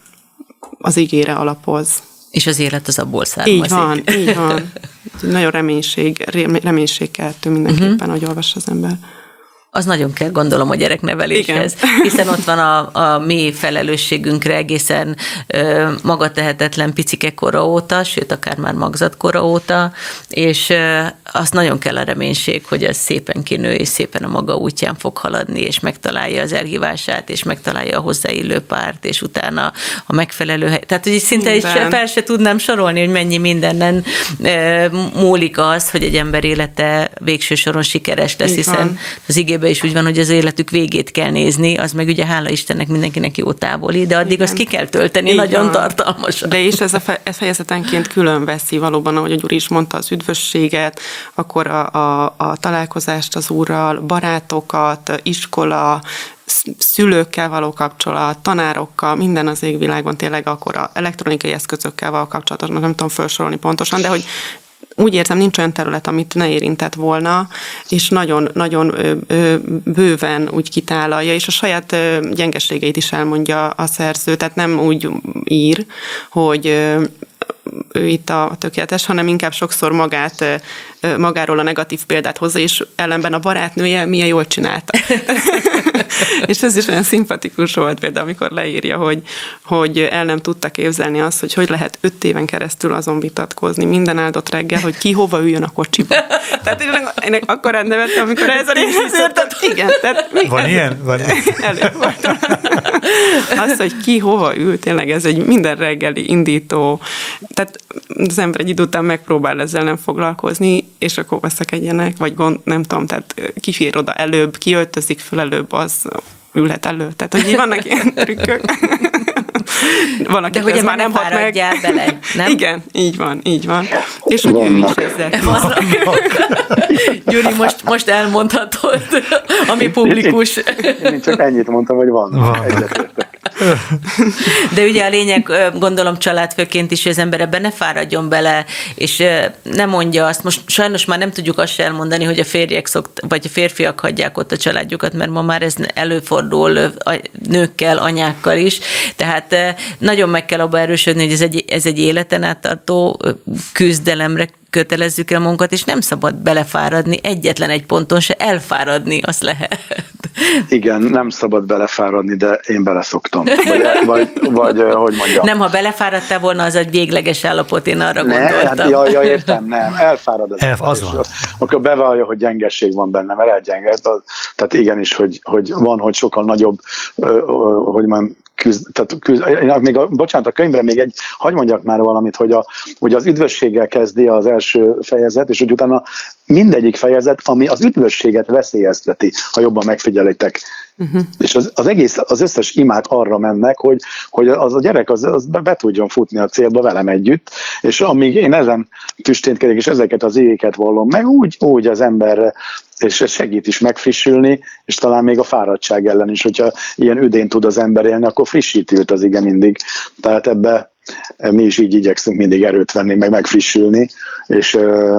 az ígére alapoz. És az élet az abból származik. Így van, így van. Nagyon reménység, reménységkeltő mindenképpen, uh-huh. hogy olvassa az ember. Az nagyon kell, gondolom, a gyerekneveléshez. Igen. Hiszen ott van a, a mi felelősségünkre egészen ö, magatehetetlen picike kora óta, sőt, akár már magzatkora óta, és ö, azt nagyon kell a reménység, hogy ez szépen kinő, és szépen a maga útján fog haladni, és megtalálja az elhívását, és megtalálja a hozzáillő párt, és utána a megfelelő hely. Tehát, hogy szinte is fel se tudnám sorolni, hogy mennyi mindennen ö, múlik az, hogy egy ember élete végső soron sikeres lesz, hiszen az igében is úgy van, hogy az életük végét kell nézni, az meg ugye hála Istennek mindenkinek jó távoli, de addig igen. azt ki kell tölteni így nagyon van. Tartalmasan. De és ez, a fe, ez fejezetenként külön veszi valóban, ahogy a Gyuri is mondta, az üdvösséget, akkor a, a, a találkozást az Úrral, barátokat, iskola, szülőkkel való kapcsolat, tanárokkal, minden az égvilágon tényleg akkor a elektronikai eszközökkel való kapcsolatos, nem tudom felsorolni pontosan, de hogy úgy érzem, nincs olyan terület, amit ne érintett volna, és nagyon-nagyon bőven úgy kitálalja, és a saját gyengeségeit is elmondja a szerző, tehát nem úgy ír, hogy ő itt a tökéletes, hanem inkább sokszor magát, magáról a negatív példát hozza, és ellenben a barátnője milyen jól csinálta. És ez is olyan szimpatikus volt például, amikor leírja, hogy, hogy el nem tudta képzelni azt, hogy hogy lehet öt éven keresztül azon vitatkozni minden áldott reggel, hogy ki hova üljön a kocsiba. Tehát én, én akkor rendevettem, amikor ez a részhez értem. Igen. Tehát, van ilyen? Van ilyen? Előfordul. Az, hogy ki hova ül, tényleg ez egy minden reggeli indító. Tehát az ember egy idő után megpróbál ezzel nem foglalkozni, és akkor veszekedjenek, vagy gond, nem tudom, tehát kifér oda előbb, kiöltözik föl előbb, az ülhet elő. Tehát, hogy vannak ilyen trükkök. Van, de hogy már nem hat meg. Bele, nem? Igen, így van, így van. És hogy ő is ezzel. Gyuri, most, most elmondhatod, ami publikus. Én csak ennyit mondtam, hogy van. van. De ugye a lényeg, gondolom családfőként is, hogy az ember ebben ne fáradjon bele, és nem mondja azt, most sajnos már nem tudjuk azt sem elmondani, hogy a férjek szokt, vagy a férfiak hagyják ott a családjukat, mert ma már ez előfordul a nőkkel, anyákkal is, tehát nagyon meg kell abba erősödni, hogy ez egy, ez egy életen át tartó küzdelemre kötelezzük el magunkat, és nem szabad belefáradni, egyetlen egy ponton se elfáradni, azt lehet. Igen, nem szabad belefáradni, de én beleszoktam. Vagy, vagy, vagy hogy mondjam. Nem, ha belefáradtál volna, az egy végleges állapot, én arra ne, gondoltam. Hát, ja, ja, értem, nem, elfárad az. Elf, az van. Akkor bevallja, hogy gyengeség van benne, mert elgyenge. Tehát igenis, hogy, hogy van, hogy sokkal nagyobb, hogy mondjam, Küzd, tehát küzd, még a, bocsánat, a könyvre még egy, hadd mondjak már valamit, hogy, a, hogy az üdvösséggel kezdi az első fejezet, és hogy utána mindegyik fejezet, ami az üdvösséget veszélyezteti, ha jobban megfigyelitek. Uh-huh. És az, az egész, az összes imák arra mennek, hogy, hogy az a gyerek az, az be tudjon futni a célba velem együtt, és amíg én ezen tüsténtkedek, és ezeket az igéket vallom meg, úgy, úgy az ember, és ez segít is megfrissülni, és talán még a fáradtság ellen is, hogyha ilyen üdén tud az ember élni, akkor frissíti őt az ige mindig. Tehát ebbe mi is így igyekszünk mindig erőt venni, meg megfrissülni, és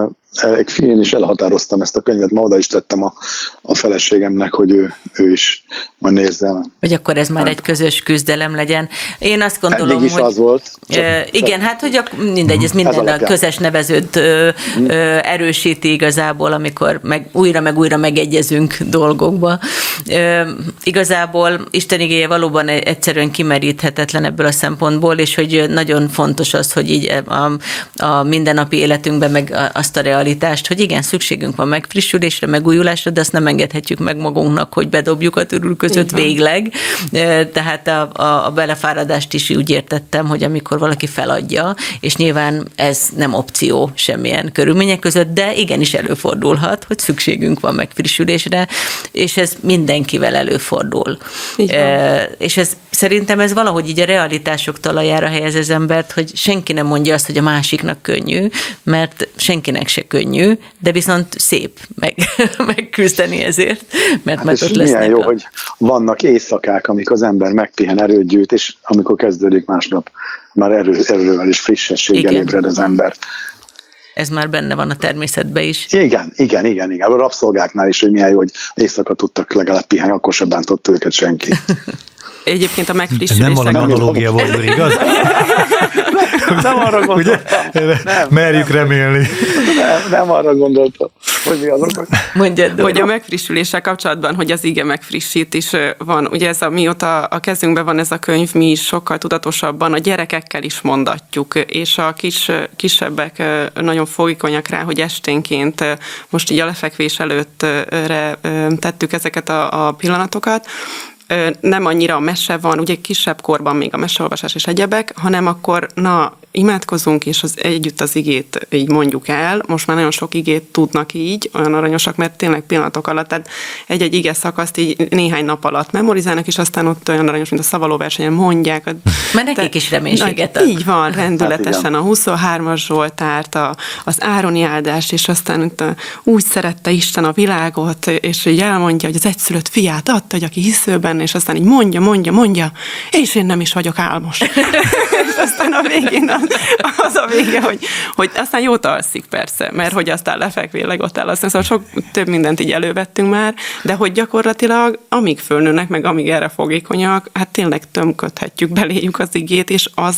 én is elhatároztam ezt a könyvet, ma oda is tettem a, a feleségemnek, hogy ő, ő is majd nézze. Hogy akkor ez már egy közös küzdelem legyen. Én azt gondolom, Eddig is hogy... az volt. E, igen, hát, hogy a, mindegy, ez minden ez a közös nevezőt ö, ö, erősíti igazából, amikor meg, újra meg újra megegyezünk dolgokba. E, igazából Isten igéje valóban egyszerűen kimeríthetetlen ebből a szempontból, és hogy nagyon fontos az, hogy így a, a mindennapi életünkben meg azt a realitást, hogy igen, szükségünk van megfrissülésre, megújulásra, de azt nem engedhetjük meg magunknak, hogy bedobjuk a körül között végleg. Tehát a, a, a belefáradást is úgy értettem, hogy amikor valaki feladja, és nyilván ez nem opció semmilyen körülmények között, de igenis előfordulhat, hogy szükségünk van megfrissülésre, és ez mindenkivel előfordul. E, és ez szerintem ez valahogy így a realitások talajára helyez az embert, hogy senki nem mondja azt, hogy a másiknak könnyű, mert senkinek se könnyű, de viszont szép meg, megküzdeni ezért, mert hát meg ott lesznek. Milyen jó, a... hogy vannak éjszakák, amikor az ember megpihen, erőt gyűjt, és amikor kezdődik másnap, már erő, erővel és frissességgel ébred az ember. Ez már benne van a természetben is. Igen, igen, igen, igen. A rabszolgáknál is, hogy milyen jó, hogy éjszaka tudtak legalább pihenni, akkor sem bántott őket senki. Egyébként a megfrissülés... Nem valami analógia volt, igaz? Nem arra gondoltam. Nem, merjük remélni. Nem, nem arra gondoltam, hogy mi azok. Mondjad, hogy a megfrissüléssel kapcsolatban, hogy az ige megfrissít is van. Ugye ez a, mióta a kezünkben van ez a könyv, mi is sokkal tudatosabban a gyerekekkel is mondatjuk, és a kis, kisebbek nagyon fogékonyak rá, hogy esténként most így a lefekvés előttre tettük ezeket a, a pillanatokat, nem annyira a mese van, ugye kisebb korban még a meseolvasás és egyebek, hanem akkor na, imádkozunk, és az, együtt az igét így mondjuk el. Most már nagyon sok igét tudnak így, olyan aranyosak, mert tényleg pillanatok alatt, tehát egy-egy ige szakaszt így néhány nap alatt memorizálnak, és aztán ott olyan aranyos, mint a szavalóversenyen mondják. Mert nekik is reménységet ad. Így van, rendületesen hát a huszonhármas Zsoltárt, a, az Ároni áldást, és aztán itt a, úgy szerette Isten a világot, és így elmondja, hogy az egyszülött fiát adta, hogy aki hisző benne, és aztán így mondja, mondja, mondja, és én nem is vagyok álmos. És aztán a végén az, az a vége, hogy, hogy aztán jót alszik persze, mert hogy aztán lefekvéleg ott elalszani, szóval sok több mindent így elővettünk már, de hogy gyakorlatilag amíg fölnőnek, meg amíg erre fogékonyak, hát tényleg tömködhetjük beléjük az igét, és az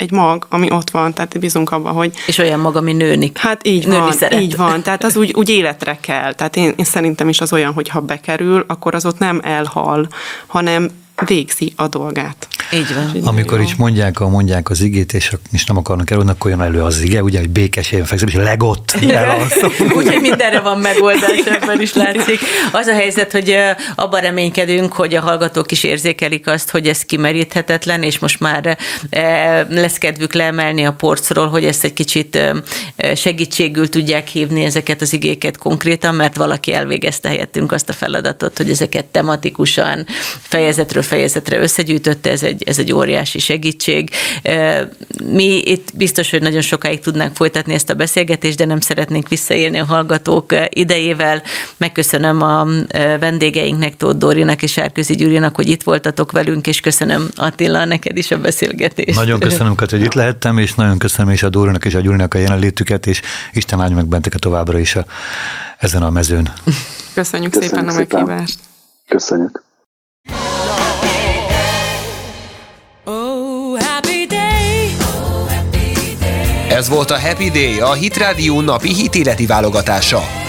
egy mag, ami ott van, tehát bízunk abban, hogy... És olyan mag, ami nőni. Hát így nőni van, szeret. így van, tehát az úgy, úgy életre kell. Tehát én, én szerintem is az olyan, hogy ha bekerül, akkor az ott nem elhal, hanem végzi a dolgát. Így van. Amikor is mondják, a, mondják az igét, és, és nem akarnak eludni, akkor jön elő az ige, ugye, hogy békességben fekszem, és legott elalszom. Úgyhogy mindenre van megoldás, ebben is látszik. Az a helyzet, hogy abban reménykedünk, hogy a hallgatók is érzékelik azt, hogy ez kimeríthetetlen, és most már lesz kedvük leemelni a porcról, hogy ezt egy kicsit segítségül tudják hívni ezeket az igéket konkrétan, mert valaki elvégezte helyettünk azt a feladatot, hogy ezeket tematikusan, fejezetről fejezetre összegyűjtötte, ez egy, ez egy óriási segítség. Mi itt biztos, hogy nagyon sokáig tudnánk folytatni ezt a beszélgetést, de nem szeretnénk visszaélni a hallgatók idejével. Megköszönöm a vendégeinknek, Tóth Dórinak és Sárközi Gyurinak, hogy itt voltatok velünk, és köszönöm, Attila, neked is a beszélgetést. Nagyon köszönöm, hogy itt lehettem, és nagyon köszönöm is a Dórinak és a Gyurinak a jelenlétüket, és Isten áldja meg benteket továbbra is a, ezen a mezőn. Köszönjük, Köszönjük szépen a meghívást. Köszönjük. Ez volt a Happy Day, a Hit Radio napi hitéleti válogatása.